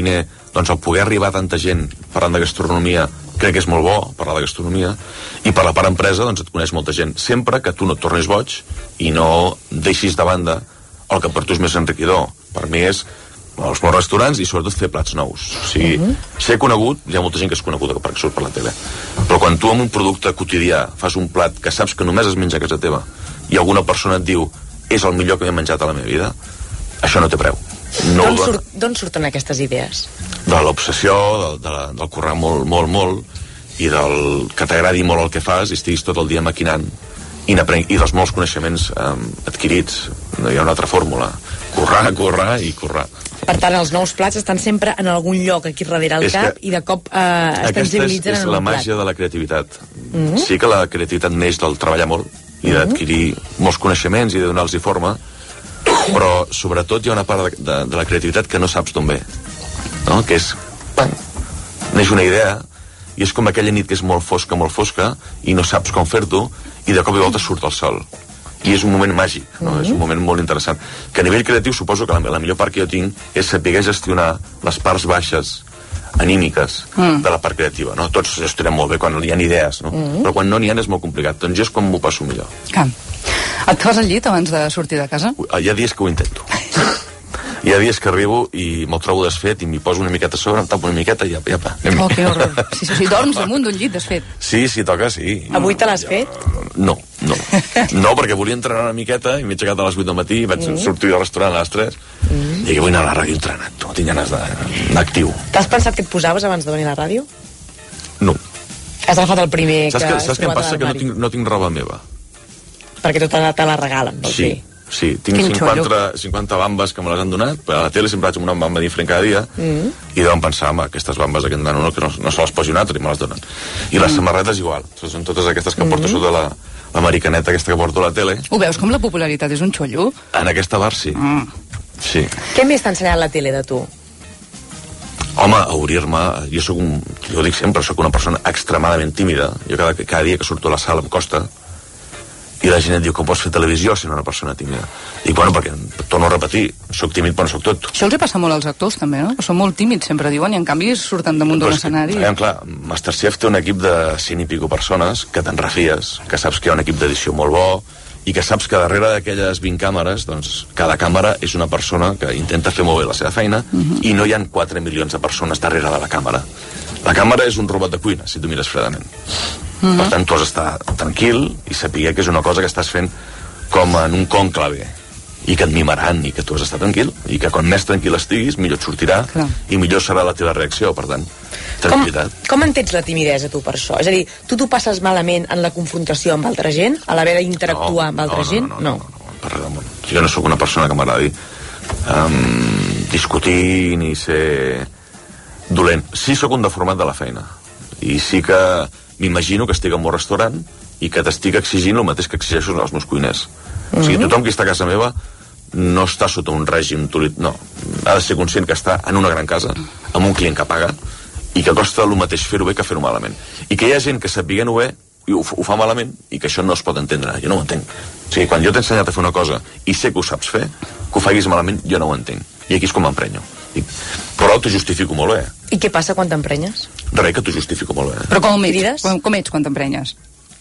Speaker 17: doncs el poder arribar a tanta gent parlant de gastronomia crec que és molt bo, parlar de gastronomia, i per la part empresa doncs et coneix molta gent, sempre que tu no et tornis boig i no deixis de banda el que per tu és més enriquidor. Per mi és els meus restaurants i sobretot fer plats nous. O sigui, uh -huh. ser conegut, hi ha molta gent que és coneguda perquè surt per la tele, però quan tu amb un producte quotidià fas un plat que saps que només es menja a casa teva i alguna persona et diu és el millor que m'he menjat a la meva vida, això no té preu. No
Speaker 19: D'on surt, d'on surten aquestes idees?
Speaker 17: De l'obsessió, de, de la, del currar molt, molt, molt, i del que t'agradi molt el que fas i estiguis tot el dia maquinant i, i dels molts coneixements eh, adquirits. No hi ha una altra fórmula. Currar, currar i currar.
Speaker 19: Per tant, els nous plats estan sempre en algun lloc aquí darrere al cap i de cop eh, es tangibilitzen en un plat. Aquesta és la
Speaker 17: màgia de la creativitat. Mm -hmm. Sí que la creativitat neix del treballar molt i mm -hmm. d'adquirir molts coneixements i de donar-los forma, però sobretot hi ha una part de, de, de la creativitat que no saps d'on ve, no? Que és, pam, neix una idea i és com aquella nit que és molt fosca, molt fosca i no saps com fer-t'ho i de cop i volta surt el sol. I és un moment màgic, no? Mm-hmm. És un moment molt interessant. Que a nivell creatiu suposo que la, la millor part que jo tinc és saber gestionar les parts baixes anímiques mm. de la part creativa, no? Tots gestionem molt bé quan hi ha idees, no? Mm. Però quan no n'hi ha és molt complicat. Doncs jo és com m'ho passo millor.
Speaker 18: Que? Et fas al llit abans de sortir de casa?
Speaker 17: Hi ha dies que ho intento. Hi ha dies que arribo i me'l trobo desfet i m'hi poso una miqueta a sobre, em tapo una miqueta i ja, ja pa.
Speaker 18: Oh, que horror. Sí, sí, sí, dorms damunt d'un llit desfet.
Speaker 17: Sí, sí, toca, sí.
Speaker 19: Avui te l'has fet?
Speaker 17: No, no. No, perquè volia entrenar una miqueta i m'he aixecat a les vuit del matí i vaig mm. sortir del restaurant a les tres mm. i dic, vull anar a la ràdio entrenat, no tinc ganes d'actiu.
Speaker 19: T'has pensat que et posaves abans de venir a la ràdio?
Speaker 17: No.
Speaker 19: Has agafat el primer
Speaker 17: saps
Speaker 19: que,
Speaker 17: que Saps què em passa? Que no tinc, no tinc roba meva.
Speaker 19: Perquè tota te la regalen, vols
Speaker 17: sí.
Speaker 19: dir?
Speaker 17: Sí, tinc cinquanta, cinquanta bambes que me les han donat, però a la tele sempre vaig amb una bamba diferent cada dia, mm. i deuen pensar, home, aquestes bambes aquest nano no, que no, no se les posi un altre i me les donen. I les mm. samarretes igual, són totes aquestes que mm. porto sota la, l'americaneta aquesta que porto a la tele.
Speaker 18: Ho veus com la popularitat és un xollo?
Speaker 17: En aquesta bar sí. Mm. Sí.
Speaker 19: Què més t'ha ensenyat la tele de tu?
Speaker 17: Home, a obrir-me, jo soc un, jo ho dic sempre, soc una persona extremadament tímida, jo cada, cada dia que surto a la sala em costa, i la gent et diu, com pots fer televisió si no una persona tímida? Dic, bueno, perquè, torno a repetir, soc tímid però no soc tot.
Speaker 18: Això els hi passa molt als actors també, no? Que són molt tímids, sempre diuen, i en canvi surten damunt d'un escenari.
Speaker 17: Veiem, clar, Masterchef té un equip de cent i pico persones que te'n refies, que saps que hi ha un equip d'edició molt bo i que saps que darrere d'aquelles vint càmeres, doncs, cada càmera és una persona que intenta fer molt bé la seva feina uh-huh. i no hi ha quatre milions de persones darrere de la càmera. La càmera és un robot de cuina, si tu mires fredament. Uh-huh. Per tant, tu has d'estar tranquil i saber que és una cosa que estàs fent com en un conclave i que et mimaran i que tu has d'estar tranquil i que quan més tranquil estiguis millor et sortirà Clar. i millor serà la teva reacció, per tant, tranquil·litat.
Speaker 19: Com, com entens la timidesa tu per això? És a dir, tu t'ho passes malament en la confrontació amb altra gent, a l'haver d'interactuar no, amb altra
Speaker 17: no, no,
Speaker 19: gent?
Speaker 17: No, no, no, no, no, per res del món. Jo no sóc una persona que m'agradi um, discutir ni ser dolent. Sí sóc un deformat de la feina i sí que m'imagino que estic en un restaurant i que t'estic exigint el mateix que exigeixo als meus cuiners. Mm-hmm. O sigui, tothom que està a casa meva no està sota un règim tolit, no. Ha de ser conscient que està en una gran casa, amb un client que paga, i que costa el mateix fer-ho bé que fer-ho malament. I que hi ha gent que sapiguent-ho bé i ho, ho fa malament i que això no es pot entendre. Jo no ho entenc. O sigui, quan jo t'he ensenyat a fer una cosa i sé que ho saps fer, que ho facis malament, jo no ho entenc. I aquí és com m'emprenyo. I, però t'ho justifico molt bé.
Speaker 19: I què passa quan t'emprenyes?
Speaker 17: Res, que t'ho justifico molt bé.
Speaker 18: Però com ets? Com, com ets quan t'emprenyes?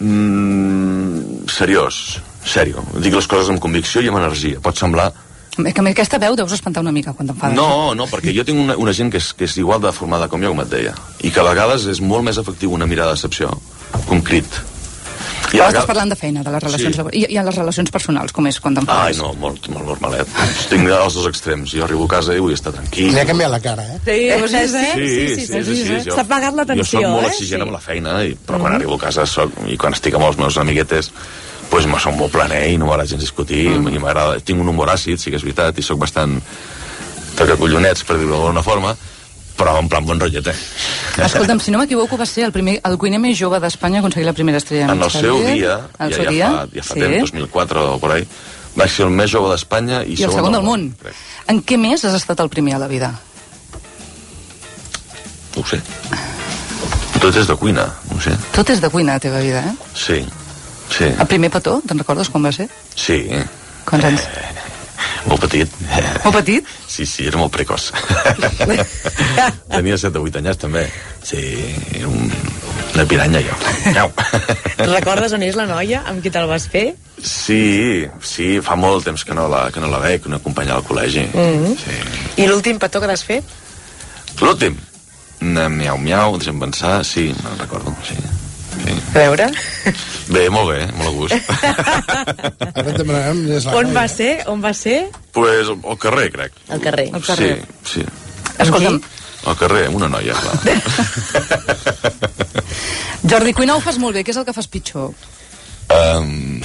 Speaker 17: Mm, seriós, sèrio. Dic les coses amb convicció i amb energia. Pot semblar...
Speaker 18: Que amb aquesta veu deus espantar una mica quan t'enfades.
Speaker 17: No, no, perquè jo tinc una, una gent que és, que és igual de formada com jo, com et deia. I que a vegades és molt més efectiu una mirada de decepció que un crit.
Speaker 18: I ara estàs parlant de feina, de les relacions sí. I, i en les relacions personals, com és quan t'enfades?
Speaker 17: Ai, no, molt, molt normalet. Tinc els dos extrems. Jo arribo a casa i vull estar tranquil.
Speaker 8: Li ha canviat la cara, eh?
Speaker 19: Sí, eh? Sí, sí,
Speaker 17: sí, sí, sí, sí, sí.
Speaker 19: S'ha pagat l'atenció, eh?
Speaker 17: Jo soc molt exigent sí. amb la feina, i, però quan arribo a casa soc, i quan estic amb els meus amiguetes, pues me som molt planer i no m'agrada gens discutir, mm. i m'agrada, tinc un humor àcid, sí que és veritat, i soc bastant tocacollonets, per dir-ho d'alguna forma, però en plan bon rotllet, eh?
Speaker 18: Escolta'm, si no m'equivoco, va ser el, primer, el cuiner més jove d'Espanya a aconseguir la primera estrella
Speaker 17: en el seu dia,
Speaker 18: el
Speaker 17: ja,
Speaker 18: seu
Speaker 17: ja,
Speaker 18: dia?
Speaker 17: fa, ja fa sí. temps, dos mil quatre o por ahí, va ser el més jove d'Espanya i,
Speaker 18: I el segon del món.
Speaker 17: món.
Speaker 18: En què més has estat el primer a la vida?
Speaker 17: No ho sé. Tot és de cuina, no ho sé.
Speaker 18: Tot és de cuina, la teva vida, eh?
Speaker 17: Sí, sí.
Speaker 18: El primer petó, te'n recordes quan va ser?
Speaker 17: Sí.
Speaker 18: Quants anys?
Speaker 17: Eh, Molt petit.
Speaker 18: Molt petit?
Speaker 17: Sí, sí, era molt precoç. Tenia set o vuit anys, també. Sí, era un, una piranya, jo.
Speaker 19: Recordes on és la noia amb qui te'l vas fer?
Speaker 17: Sí, sí, fa molt temps que no la, que no la veig, una companya al col·legi.
Speaker 19: Mm-hmm.
Speaker 17: Sí.
Speaker 19: I l'últim petó que t'has fet?
Speaker 17: L'últim? Miau, miau, deixa'm pensar, sí, me'n recordo, sí. sí.
Speaker 19: A veure?
Speaker 17: Bé, molt bé, molt a gust.
Speaker 8: Ara et demanarem...
Speaker 19: On va ser? On va ser?
Speaker 17: Pues al carrer, crec.
Speaker 19: Al carrer.
Speaker 18: Al carrer.
Speaker 17: Sí, sí.
Speaker 18: Escolta'm.
Speaker 17: Al carrer, amb una noia, clar.
Speaker 18: Jordi, cuinar ho fas molt bé, què és el que fas pitjor?
Speaker 17: Um,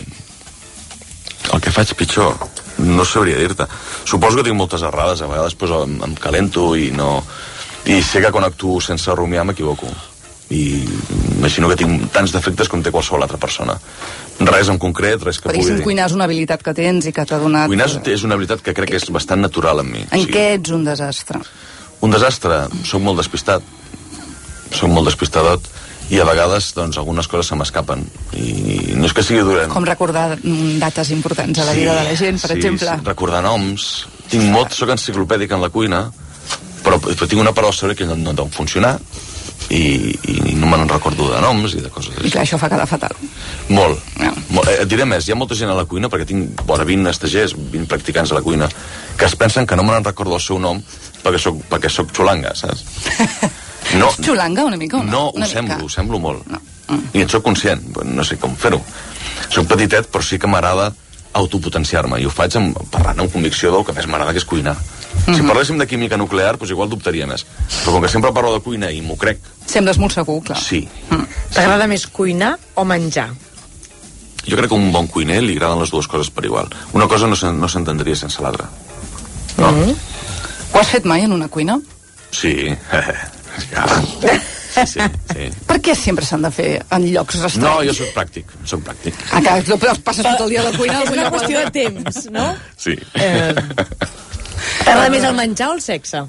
Speaker 17: el que faig pitjor no sabria dir-te. Suposo que tinc moltes errades, a vegades pues, em, em calento i no... I sé que quan actuo sense rumiar m'equivoco. I imagino que tinc tants defectes com té qualsevol altra persona. Res en concret, res que
Speaker 18: Perquè
Speaker 17: pugui
Speaker 18: si
Speaker 17: dir.
Speaker 18: cuinar és una habilitat que tens i que t'ha donat...
Speaker 17: Cuinar és una habilitat que crec que és bastant natural en mi.
Speaker 18: En o sigui, què ets un desastre?
Speaker 17: Un desastre? Soc molt despistat. Soc molt despistadot. I a vegades, doncs, algunes coses se m'escapen. I no és que sigui durant...
Speaker 18: Com recordar dates importants a la
Speaker 17: sí,
Speaker 18: vida de la gent, per
Speaker 17: sí,
Speaker 18: exemple.
Speaker 17: Sí, recordar noms. Tinc molt, soc enciclopèdic en la cuina, però, però tinc una paraula sobre que no, no deu funcionar i, i no me'n recordo de noms i de coses
Speaker 18: així. I clar, això fa quedar fatal.
Speaker 17: Molt. No. molt. Et diré més, hi ha molta gent a la cuina, perquè tinc vora vint estagers, vint practicants a la cuina, que es pensen que no me'n recordo el seu nom perquè soc, perquè soc xulanga, saps? No,
Speaker 18: és xulanga una mica o no?
Speaker 17: No, ho
Speaker 18: una
Speaker 17: semblo,
Speaker 18: mica.
Speaker 17: ho semblo molt.
Speaker 18: No. Mm.
Speaker 17: I en soc conscient, no sé com fer-ho. Soc petitet, però sí que m'agrada autopotenciar-me, i ho faig amb, parlant amb convicció del que més m'agrada, que és cuinar. Mm-hmm. Si parléssim de química nuclear, doncs igual dubtaria més. Però com que sempre parlo de cuina i m'ho crec...
Speaker 18: Sembles molt segur, clar.
Speaker 17: Sí.
Speaker 18: Mm.
Speaker 19: T'agrada més cuinar o menjar?
Speaker 17: Jo crec que a un bon cuiner li agraden les dues coses per igual. Una cosa no s'entendria sense l'altra. No?
Speaker 18: Mm-hmm. Ho has fet mai en una cuina?
Speaker 17: Sí. Ja. Sí, sí, sí.
Speaker 18: Per què sempre s'han de fer en llocs restrenyats?
Speaker 17: No, jo soc pràctic, soc pràctic.
Speaker 18: Ah, clar, però passes tot el dia a la cuina.
Speaker 19: És una qüestió de temps, no?
Speaker 17: Sí.
Speaker 19: Eh, T'agrada més el menjar o el sexe?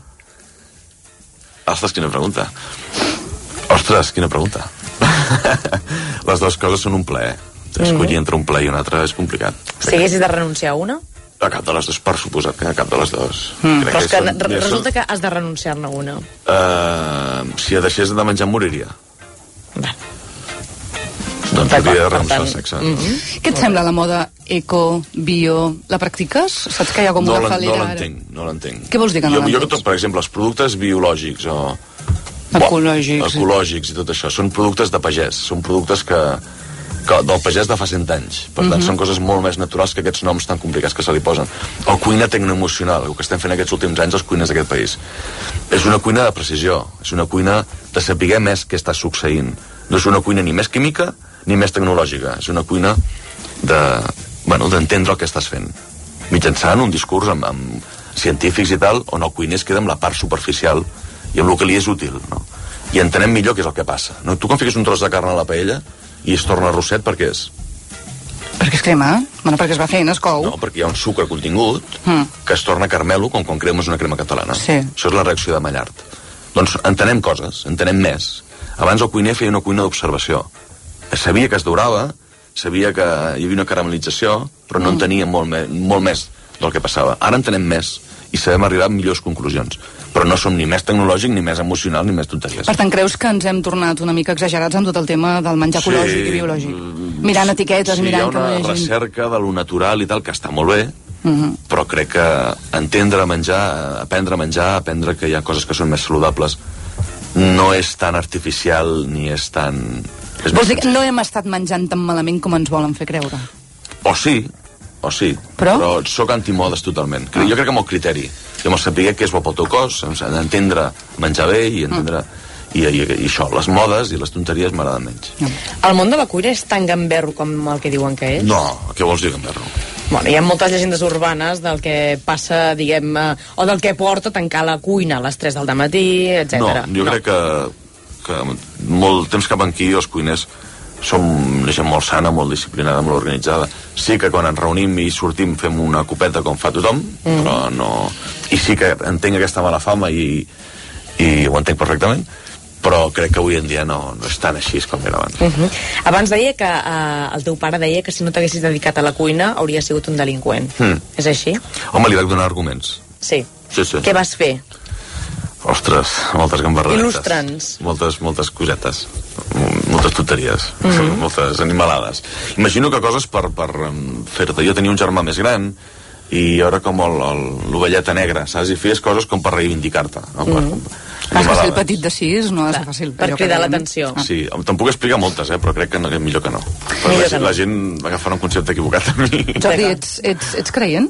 Speaker 17: Ostres, quina pregunta. Ostres, quina pregunta. Les dues coses són un plaer. Escollir mm. entre un plaer i un altre és complicat.
Speaker 19: Si haguessis de renunciar a una?
Speaker 17: A cap de les dues, per suposat que a cap de les dues.
Speaker 19: Mm. Però és que,
Speaker 17: són,
Speaker 19: que resulta
Speaker 17: són...
Speaker 19: que has de renunciar-ne a una.
Speaker 17: Uh, si deixés de menjar, moriria.
Speaker 19: Va.
Speaker 17: Doncs hauria de renunciar al sexe.
Speaker 18: Mm -hmm. Què et sembla la moda eco, bio? La practiques? Saps que hi ha com
Speaker 17: no
Speaker 18: una falera?
Speaker 17: No l'entenc, no l'entenc.
Speaker 18: Què vols dir que no
Speaker 17: l'entenc? Jo, jo, per exemple, els productes biològics o...
Speaker 18: Ecològics.
Speaker 17: Bo, ecològics i tot això, són productes de pagès, són productes que... que del pagès de fa cent anys. Per tant, uh-huh. són coses molt més naturals que aquests noms tan complicats que se li posen. El cuina tecnoemocional, el que estem fent aquests últims anys els cuiners d'aquest país. És una cuina de precisió, és una cuina de saber més què està succeint. No és una cuina ni més química ni més tecnològica. És una cuina de, bueno, d'entendre el que estàs fent. Mitjançant un discurs amb, amb científics i tal, on el cuiner es queda amb la part superficial i amb el que li és útil, no? I entenem millor què és el que passa. No? Tu quan fiques un tros de carn a la paella i es torna rosset, per què és?
Speaker 18: Perquè es crema, bueno, perquè es va fent, es cou.
Speaker 17: No, perquè hi ha un sucre contingut mm. que es torna caramelo, com quan cremes una crema catalana.
Speaker 18: Sí.
Speaker 17: Això és la reacció de Maillard. Doncs entenem coses, entenem més. Abans el cuiner feia una cuina d'observació. Sabia que es daurava, sabia que hi havia una caramelització, però no mm. entenia molt, me, molt més del que passava. Ara entenem més i sabem arribar a millors conclusions. Però no som ni més tecnològic, ni més emocional, ni més tonteries.
Speaker 18: Per tant, creus que ens hem tornat una mica exagerats amb tot el tema del menjar
Speaker 17: sí,
Speaker 18: ecològic i biològic? Mirant etiquetes,
Speaker 17: sí,
Speaker 18: mirant...
Speaker 17: Sí, hi ha una
Speaker 18: que no hi
Speaker 17: recerca de lo natural i tal, que està molt bé, uh-huh. però crec que entendre a menjar, aprendre a menjar, aprendre que hi ha coses que són més saludables, no és tan artificial, ni és tan... És
Speaker 18: Vols dir que no hem estat menjant tan malament com ens volen fer creure?
Speaker 17: O sí, o sí,
Speaker 18: però,
Speaker 17: però soc antimodes totalment. Ah. Jo crec que amb el criteri, i amb el saber què és bo pel teu cos, entendre menjar bé i entendre... Mm. I, i, i això, les modes i les tonteries m'agraden menys.
Speaker 19: No. El món de la cuina és tan gamberro com el que diuen que és?
Speaker 17: No, què vols dir gamberro?
Speaker 19: Bueno, hi ha moltes llegendes urbanes del que passa, diguem, o del que porta tancar la cuina a les tres del dematí, etcètera.
Speaker 17: No, jo no. crec que, que molt temps cap aquí els cuiners som una gent molt sana, molt disciplinada, molt organitzada. Sí que quan ens reunim i sortim fem una copeta com fa tothom, mm. però no... I sí que entenc aquesta mala fama i, i ho entenc perfectament, però crec que avui en dia no, no és tan així com era abans.
Speaker 19: Uh -huh. Abans deia que uh, el teu pare deia que si no t'haguessis dedicat a la cuina hauria sigut un delinqüent. Mm. És així?
Speaker 17: Home, li vaig donar arguments.
Speaker 19: Sí.
Speaker 17: Sí, sí.
Speaker 19: Què vas fer?
Speaker 17: Ostres, moltes gambarradetes.
Speaker 19: Il·lustra'ns.
Speaker 17: Moltes, moltes cosetes. Moltes tonteries. Mm -hmm. Moltes animalades. Imagino que coses per, per fer-te. Jo tenia un germà més gran i jo era com l'ovelleta negra, saps? I feies coses com per reivindicar-te. No?
Speaker 18: Mm -hmm. Clar, que ser el petit de sis no és fàcil.
Speaker 19: Per cridar l'atenció.
Speaker 17: Ah. Sí, te'n puc explicar moltes, eh? Però crec que, no, que millor que no. Millor la, que no. La gent va agafar un concepte equivocat a mi.
Speaker 18: Jordi, ets, ets, ets creient?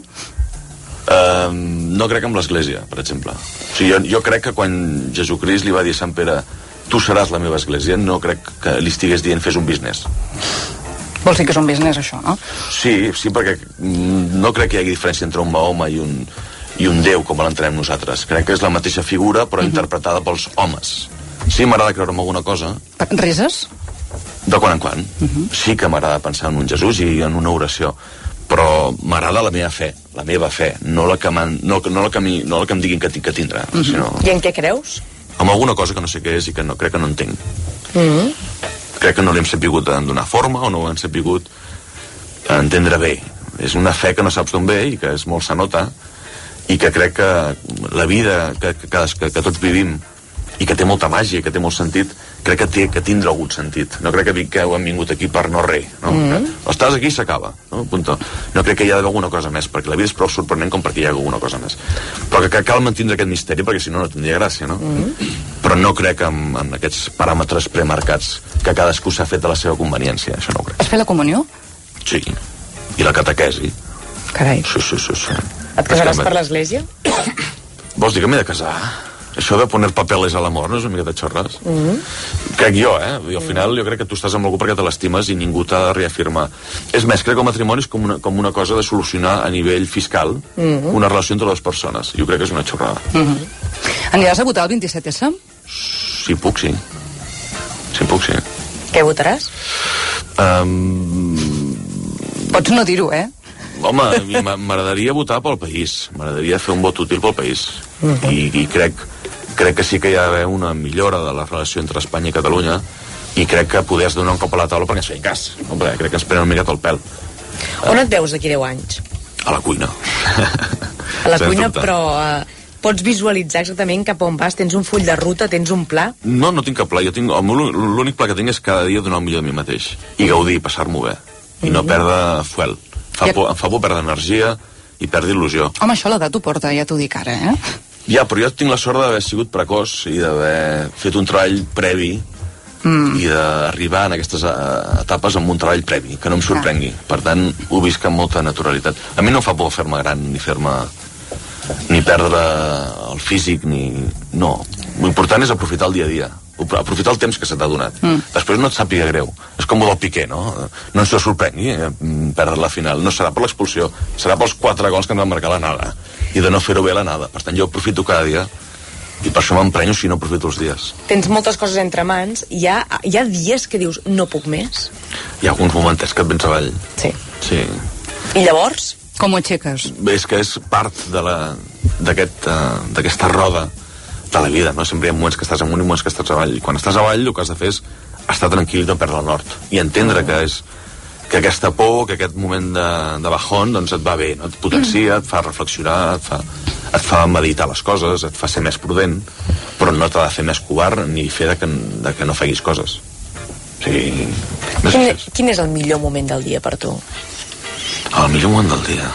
Speaker 17: Uh, no crec en l'església, per exemple. O sigui, jo, jo crec que quan Jesucrist li va dir a Sant Pere tu seràs la meva església, no crec que li estigués dient fes un business.
Speaker 18: Vols dir que és un business, això, no?
Speaker 17: Sí, sí, perquè no crec que hi hagi diferència entre un Mahoma i un, i un Déu, com l'entenem nosaltres. Crec que és la mateixa figura, però uh -huh. interpretada pels homes. Sí, m'agrada creure en alguna cosa.
Speaker 18: Reses?
Speaker 17: De quan en quan. Uh -huh. Sí que m'agrada pensar en un Jesús i en una oració, però m'agrada la meva fe, la meva fe, no la que, no, no la que, mi, no la que em diguin que tinc que tindre. Uh -huh. Sinó...
Speaker 19: I en què creus?
Speaker 17: En alguna cosa que no sé què és i que no, crec que no entenc.
Speaker 19: Uh -huh.
Speaker 17: Crec que no l'hem sapigut donar forma o no ho hem sapigut entendre bé. És una fe que no saps d'on ve i que és molt sanota i que crec que la vida que, que, que, que tots vivim i que té molta màgia, que té molt sentit, crec que té que tindre algun sentit. No crec que, que heu vingut aquí per no res, no? Mm -hmm. Estàs aquí i s'acaba, no? Punto. No crec que hi ha d'haver alguna cosa més, perquè la vida és prou sorprenent com perquè hi ha alguna cosa més. Però que, que cal mantindre aquest misteri, perquè si no, no tindria gràcia, no? Mm -hmm. Però no crec en, en aquests paràmetres premarcats que cadascú s'ha fet a la seva conveniència, això no ho crec.
Speaker 18: Has fet la comunió?
Speaker 17: Sí, i la catequesi.
Speaker 18: Carai.
Speaker 17: Sí, sí, sí, sí.
Speaker 19: Et casaràs per l'església?
Speaker 17: Vols dir que m'he de casar? Això de poner papeles a l'amor no és una mica de xorres? Mm -hmm. Crec jo, eh? I al final jo crec que tu estàs amb algú perquè te l'estimes i ningú t'ha de reafirmar. És més, crec que el matrimoni és com una, com una cosa de solucionar a nivell fiscal mm -hmm. una relació entre dues persones. Jo crec que és una xorrada.
Speaker 18: Mm -hmm. Aniràs a votar el vint-i-set esse?
Speaker 17: Si puc, sí. Si puc, sí.
Speaker 19: Què votaràs?
Speaker 17: Um...
Speaker 18: Pots no dir-ho, eh?
Speaker 17: Home, m'agradaria votar pel país. M'agradaria fer un vot útil pel país. Uh -huh. I, i crec, crec que sí que hi ha d'haver una millora de la relació entre Espanya i Catalunya i crec que poders donar un cop a la taula perquè ens feien cas. Home, crec que ens prenen una miqueta el pèl.
Speaker 19: On et veus d'aquí deu anys?
Speaker 17: A la cuina.
Speaker 19: A la cuina, però... Uh... Pots visualitzar exactament cap on vas? Tens un full de ruta? Tens un pla?
Speaker 17: No, no tinc cap pla. Jo tinc, l'únic pla que tinc és cada dia donar el millor de mi mateix. I gaudir, passar-m'ho bé. I no perdre fuel. Fa por, em fa por perdre energia i perdre il·lusió.
Speaker 18: Home, això l'edat ho porta, ja t'ho dic ara, eh?
Speaker 17: Ja, però jo tinc la sort d'haver sigut precoç i d'haver fet un treball previ mm. i d'arribar en aquestes uh, etapes amb un treball previ, que no em sorprengui. Ah. Per tant, ho visc amb molta naturalitat. A mi no em fa por fer-me gran ni fer-me... ni perdre el físic, ni... No. L'important és aprofitar el dia a dia. Aprofitar el temps que se t'ha donat. Mm. Després no et sàpiga greu. És com el del Piqué, no? No ens sorprengui eh, perdre la final. No serà per l'expulsió, serà pels quatre gols que ens van marcar l'anada. I de no fer-ho bé l'anada. Per tant, jo aprofito cada dia i per això m'emprenyo si no aprofito els dies.
Speaker 19: Tens moltes coses entre mans. Hi ha, hi ha dies que dius, no puc més?
Speaker 17: Hi ha alguns momentets que et vens avall.
Speaker 19: Sí.
Speaker 17: Sí.
Speaker 19: I llavors?
Speaker 18: Com ho aixeques?
Speaker 17: És que és part de la d'aquesta aquest, uh, roda de la vida, no? Sempre hi ha moments que estàs amunt i moments que estàs avall. I quan estàs avall el que has de fer és estar tranquil i no perdre el nord. I entendre mm. que és que aquesta por, que aquest moment de, de bajón, doncs et va bé, no? Et potencia, et fa reflexionar, et fa, et fa meditar les coses, et fa ser més prudent, però no t'ha de fer més covard ni fer de que, de que no facis coses. O sigui...
Speaker 19: Quin, quin és el millor moment del dia per tu?
Speaker 17: El millor moment del dia?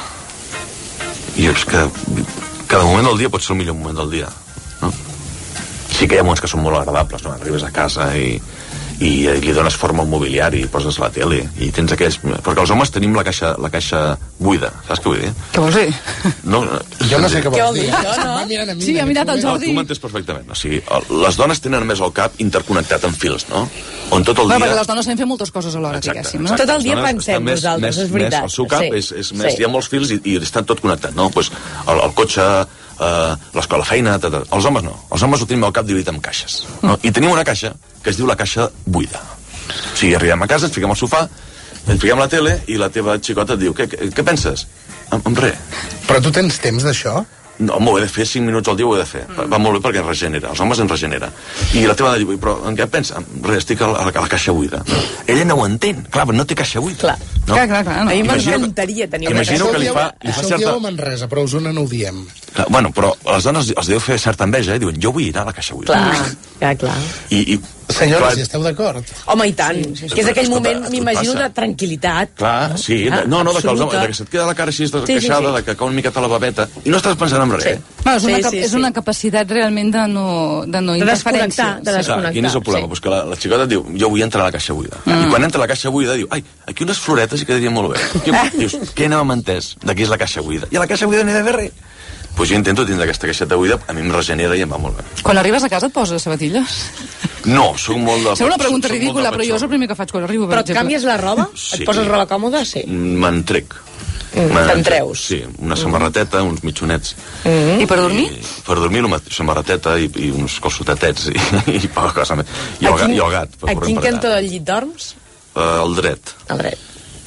Speaker 17: Jo és que cada moment del dia pot ser el millor moment del dia, no? Sí que hi ha moments que són molt agradables, no? Arribes a casa i, i li dones forma al mobiliari i poses la tele i tens aquells... Perquè els homes tenim la caixa, la caixa buida, saps què vull dir?
Speaker 18: Què vols dir?
Speaker 17: No,
Speaker 8: jo no sé què vols dir.
Speaker 18: Això, no? Sí, ha mirat el Jordi.
Speaker 17: No, tu m'entens perfectament. O sigui, les dones tenen més el cap interconnectat amb fils, no? On tot el dia...
Speaker 18: Bueno, perquè les dones hem fet moltes coses alhora, diguéssim. No?
Speaker 19: Tot el dia pensem
Speaker 17: més,
Speaker 19: nosaltres,
Speaker 17: més,
Speaker 19: és veritat.
Speaker 17: Més, el seu cap
Speaker 19: sí.
Speaker 17: és, és més...
Speaker 19: Sí.
Speaker 17: Hi ha molts fils i, i està tot connectat, no? Pues el, el cotxe, eh, l'escola, feina... Tot, tot. Els homes no. Els homes ho tenim al cap dividit en caixes. No? I tenim una caixa que es diu la caixa buida. O sigui, arribem a casa, ens fiquem al sofà, ens fiquem a la tele i la teva xicota et diu què, què, què penses? En, en res.
Speaker 8: Però tu tens temps d'això?
Speaker 17: No, m'ho he de fer cinc minuts al dia, ho he de fer. Mm. Va molt bé perquè ens regenera, els homes ens regenera. I la teva dona diu, però en què pensa? Res, estic a la, a la caixa buida. Ella no ho entén, clar, no té caixa buida.
Speaker 19: Clar,
Speaker 17: no?
Speaker 18: clar, clar, clar. No.
Speaker 19: A mi m'encantaria tenir una
Speaker 17: caixa buida. Li fa, li fa
Speaker 8: Això ho dieu a Manresa, però a Osona no ho diem.
Speaker 17: Clar, bueno, però a les dones els deu fer certa enveja, eh? Diuen, jo vull anar a la caixa buida.
Speaker 19: Clar, clar, clar.
Speaker 17: I, i,
Speaker 8: Senyora,
Speaker 17: clar,
Speaker 8: si esteu d'acord.
Speaker 19: Home, i tant. Sí, sí, sí. Que és aquell
Speaker 17: Escolta,
Speaker 19: moment, m'imagino, de tranquil·litat.
Speaker 17: Clar, sí. Ah, no, no, de que, els homes, de que se't queda la cara així desqueixada, sí, sí, sí. de que cau una miqueta la babeta, i no estàs pensant en res. Sí.
Speaker 18: Bueno, és, una,
Speaker 19: sí, sí,
Speaker 18: és una capacitat realment de no, de no
Speaker 19: de
Speaker 18: interferència.
Speaker 19: De desconnectar.
Speaker 17: Clar, quin és el problema? Sí. Pues que la, la xicota diu, jo vull entrar a la caixa buida. Mm. I quan entra a la caixa buida diu, ai, aquí unes floretes hi quedaria molt bé. I dius, què n'hem entès? D'aquí és la caixa buida. I a la caixa buida n'hi ha d'haver res. Pues jo intento tindre aquesta caixeta buida, a mi em regenera i em va molt bé.
Speaker 18: Quan arribes a casa et poses sabatilles?
Speaker 17: No, soc molt de...
Speaker 18: És una pregunta ridícula, però jo és el primer que faig quan arribo.
Speaker 19: Però et canvies la roba?
Speaker 17: Sí.
Speaker 19: Et poses roba còmoda? Sí.
Speaker 17: Me'n trec.
Speaker 19: Mm, Te'n treus?
Speaker 17: Sí, una samarreteta, mm. uns mitjonets.
Speaker 18: Mm. I per dormir?
Speaker 17: I, per dormir, una samarreteta i, i uns calçotetets i, i poca cosa més. I el, quin, i el gat.
Speaker 19: A quin cantó del llit dorms?
Speaker 17: Uh, el dret.
Speaker 19: El dret.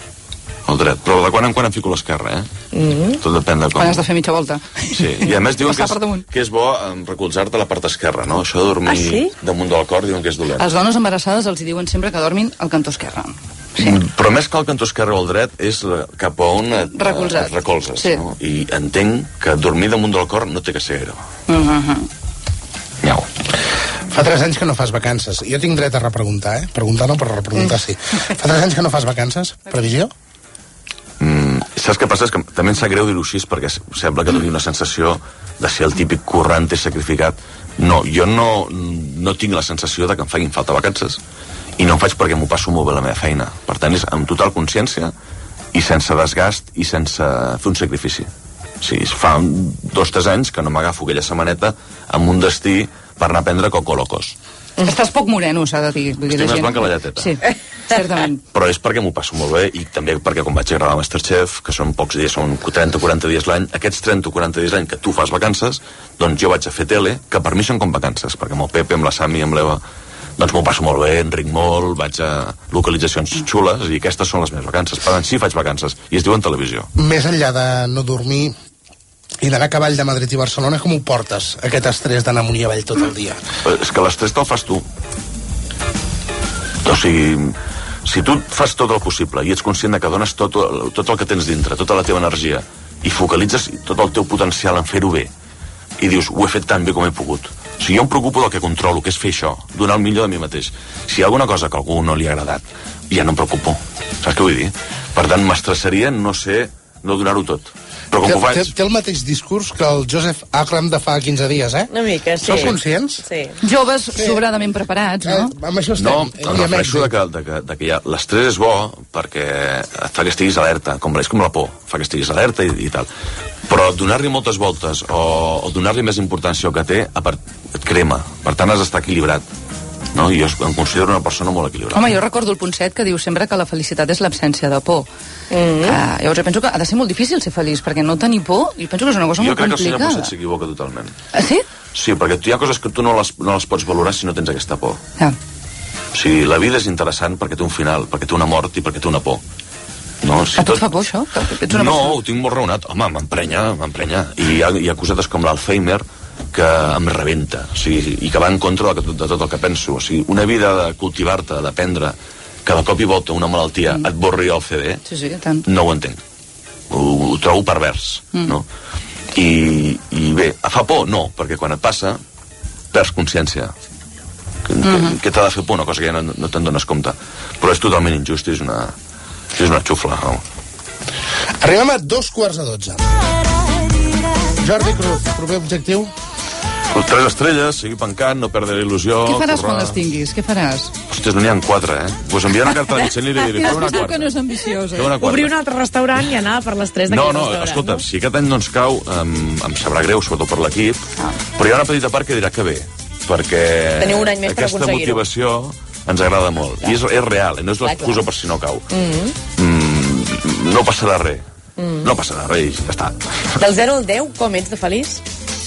Speaker 17: El dret, però de quan en quan em fico l'esquerra, eh? Mm. Tot depèn de com...
Speaker 18: Quan has de fer mitja volta.
Speaker 17: Sí, i a més diuen que és, que és bo recolzar-te a la part esquerra, no? Això de dormir ah, sí? damunt del cor diuen que és dolent.
Speaker 18: Les dones embarassades els hi diuen sempre que dormin al cantó esquerre.
Speaker 17: Sí. Però més que el cantó esquerre o el dret és cap a on et,
Speaker 18: Recolzat.
Speaker 17: et recolzes,
Speaker 18: sí.
Speaker 17: no? I entenc que dormir damunt del cor no té que ser gaire.
Speaker 18: Uh -huh.
Speaker 17: Miau.
Speaker 8: Fa tres anys que no fas vacances. Jo tinc dret a repreguntar, eh? Preguntar no, però repreguntar sí. Fa tres anys que no fas vacances? Previsió?
Speaker 17: Mm, saps què passa? És que també em sap greu dir-ho així perquè sembla que doni una sensació de ser el típic currant i sacrificat. No, jo no, no tinc la sensació de que em facin falta vacances i no em faig perquè m'ho passo molt bé la meva feina. Per tant, és amb total consciència i sense desgast i sense fer un sacrifici. O sigui, fa dos o tres anys que no m'agafo aquella setmaneta amb un destí per anar a prendre cocolocos.
Speaker 18: Estàs poc moreno, s'ha de dir.
Speaker 17: Estic més blanc que la lleteta.
Speaker 18: Sí, certament.
Speaker 17: Però és perquè m'ho passo molt bé i també perquè quan vaig a gravar Masterchef, que són pocs dies, són trenta o quaranta dies l'any, aquests trenta o quaranta dies l'any que tu fas vacances, doncs jo vaig a fer tele, que per mi són com vacances, perquè amb el Pepe, amb la Sami, amb l'Eva, doncs m'ho passo molt bé, enric molt, vaig a localitzacions xules i aquestes són les meves vacances. Per tant, sí faig vacances i es diuen televisió.
Speaker 8: Més enllà de no dormir i d'anar a cavall de Madrid i Barcelona, com ho portes, aquest estrès d'anar amunt i avall tot el dia?
Speaker 17: És que l'estrès te'l fas tu. O sigui, si tu fas tot el possible i ets conscient de que dones tot, tot el que tens dintre, tota la teva energia, i focalitzes tot el teu potencial en fer-ho bé, i dius, ho he fet tan bé com he pogut. O sigui, jo em preocupo del que controlo, que és fer això, donar el millor de mi mateix. Si hi ha alguna cosa que a algú no li ha agradat, ja no em preocupo. Saps què vull dir? Per tant, m'estressaria no sé, no donar-ho tot. Però com
Speaker 8: té,
Speaker 17: ho faig...
Speaker 8: té, té el mateix discurs que el Joseph Akram de fa quinze dies, eh?
Speaker 19: Una mica, sí.
Speaker 8: Sou conscients?
Speaker 19: Sí.
Speaker 18: Joves sí. sobradament preparats, no?
Speaker 8: Eh, amb això estem.
Speaker 17: No, em refereixo de que, de que, de que ja, l'estrès és bo perquè et fa que estiguis alerta, com, és com la por, fa que estiguis alerta i, i tal. Però donar-li moltes voltes o, o donar-li més importància al que té et crema. Per tant, has d'estar equilibrat. No? I jo em considero una persona molt equilibrada.
Speaker 18: Home, jo recordo el punt set que diu sempre que la felicitat és l'absència de por. Mm -hmm. uh, llavors jo penso que ha de ser molt difícil ser feliç, perquè no tenir por, jo penso que és una cosa
Speaker 17: jo
Speaker 18: molt complicada.
Speaker 17: Jo crec que el senyor Ponsat s'equivoca totalment.
Speaker 18: Ah, sí?
Speaker 17: Sí, perquè hi ha coses que tu no les, no les pots valorar si no tens aquesta por.
Speaker 18: Ja.
Speaker 17: O sigui, la vida és interessant perquè té un final, perquè té una mort i perquè té una por. No, si
Speaker 18: a tu tot... et fa por, això?
Speaker 17: No, persona... ho tinc molt raonat. Home, m'emprenya, m'emprenya. I hi ha, hi ha cosetes com l'Alzheimer que em rebenta, o sigui, i que va en contra de, de tot el que penso. O sigui, una vida de cultivar-te, d'aprendre, que de cop i volta una malaltia mm. et borri el C D,
Speaker 18: sí, sí, tant.
Speaker 17: no ho entenc. Ho, ho trobo pervers, mm. no? I, I bé, fa por? No, perquè quan et passa, perds consciència. Que, mm-hmm. que t'ha de fer por una cosa que ja no, no te'n dones compte. Però és totalment injust, és una, és una xufla. No?
Speaker 8: Arribem a dos quarts a dotze. Jordi Cruz, proper objectiu?
Speaker 17: Tres estrelles, seguir pencant, no perdre il·lusió...
Speaker 18: Què faràs quan les tinguis? Què faràs?
Speaker 17: Ostres, no n'hi ha quatre, eh? Pues enviar una carta a la Mitjana i li diré, feu una quarta.
Speaker 18: Que no és ambiciós, eh?
Speaker 19: Obrir un altre restaurant i anar per les tres d'aquest
Speaker 17: no, no,
Speaker 19: restaurant.
Speaker 17: Escolta, no, escolta, si aquest any no ens cau, em, em sabrà greu, sobretot per l'equip, ah. però hi ha una petita part que dirà que bé, perquè
Speaker 19: teniu un any més per
Speaker 17: aquesta motivació ens agrada molt. Clar. I és, és real, no és l'excusa per si no cau.
Speaker 19: Mm-hmm.
Speaker 17: Mm, no passarà res. Mm. No passarà res, ja està.
Speaker 19: Del zero al deu, com ets de feliç?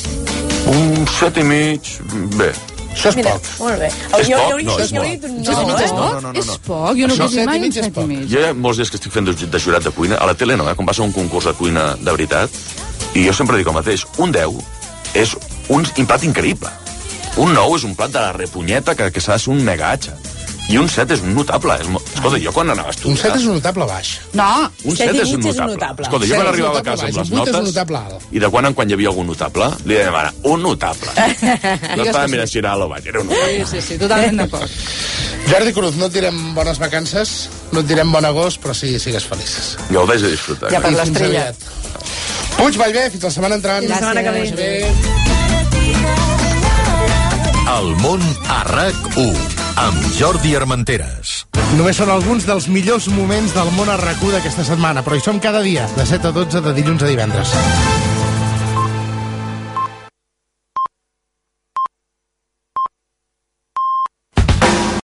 Speaker 17: Un set i mig, bé.
Speaker 8: Això és
Speaker 19: Mira,
Speaker 8: poc.
Speaker 19: Molt bé.
Speaker 17: És
Speaker 19: jo,
Speaker 17: poc?
Speaker 19: Jo,
Speaker 17: No,
Speaker 19: jo,
Speaker 17: és
Speaker 19: jo,
Speaker 17: poc.
Speaker 19: jo, no,
Speaker 18: Set i mig és
Speaker 17: no,
Speaker 18: poc?
Speaker 17: no, no, no.
Speaker 18: És poc, jo no
Speaker 17: Això-
Speaker 18: he vist mai un set i mig.
Speaker 17: Jo hi ha molts dies que estic fent de, de jurat de cuina, a la tele no, eh? Quan vas a un concurs de cuina de veritat, I jo sempre dic el mateix, un deu és un, un plat increïble. Un nou és un plat de la repunyeta que, que s'ha de ser un mega atxa. I un set és un notable. És mo... Escolta, jo quan anava a estudiar...
Speaker 8: Un set és un notable baix.
Speaker 18: No,
Speaker 17: un set és un notable. Escolta, jo quan arribava a casa amb les notes... I de quan en quan hi havia algun notable, li deia, mare, un notable. No estava mirant si era alt o baix, era un notable.
Speaker 18: Sí, sí, sí, totalment d'acord.
Speaker 8: Jordi Cruz, no et direm bones vacances, no et direm bon agost, però sí, sigues felices.
Speaker 17: Gaudeix de disfrutar.
Speaker 18: Ja per l'estrella.
Speaker 8: Puig, Vallvé, fins la setmana entrant.
Speaker 19: Fins la setmana que ve.
Speaker 16: El món a RAC u, amb Jordi Armenteres.
Speaker 8: Només són alguns dels millors moments del món a RAC u d'aquesta setmana, però hi som cada dia, de set a dotze, de dilluns a divendres.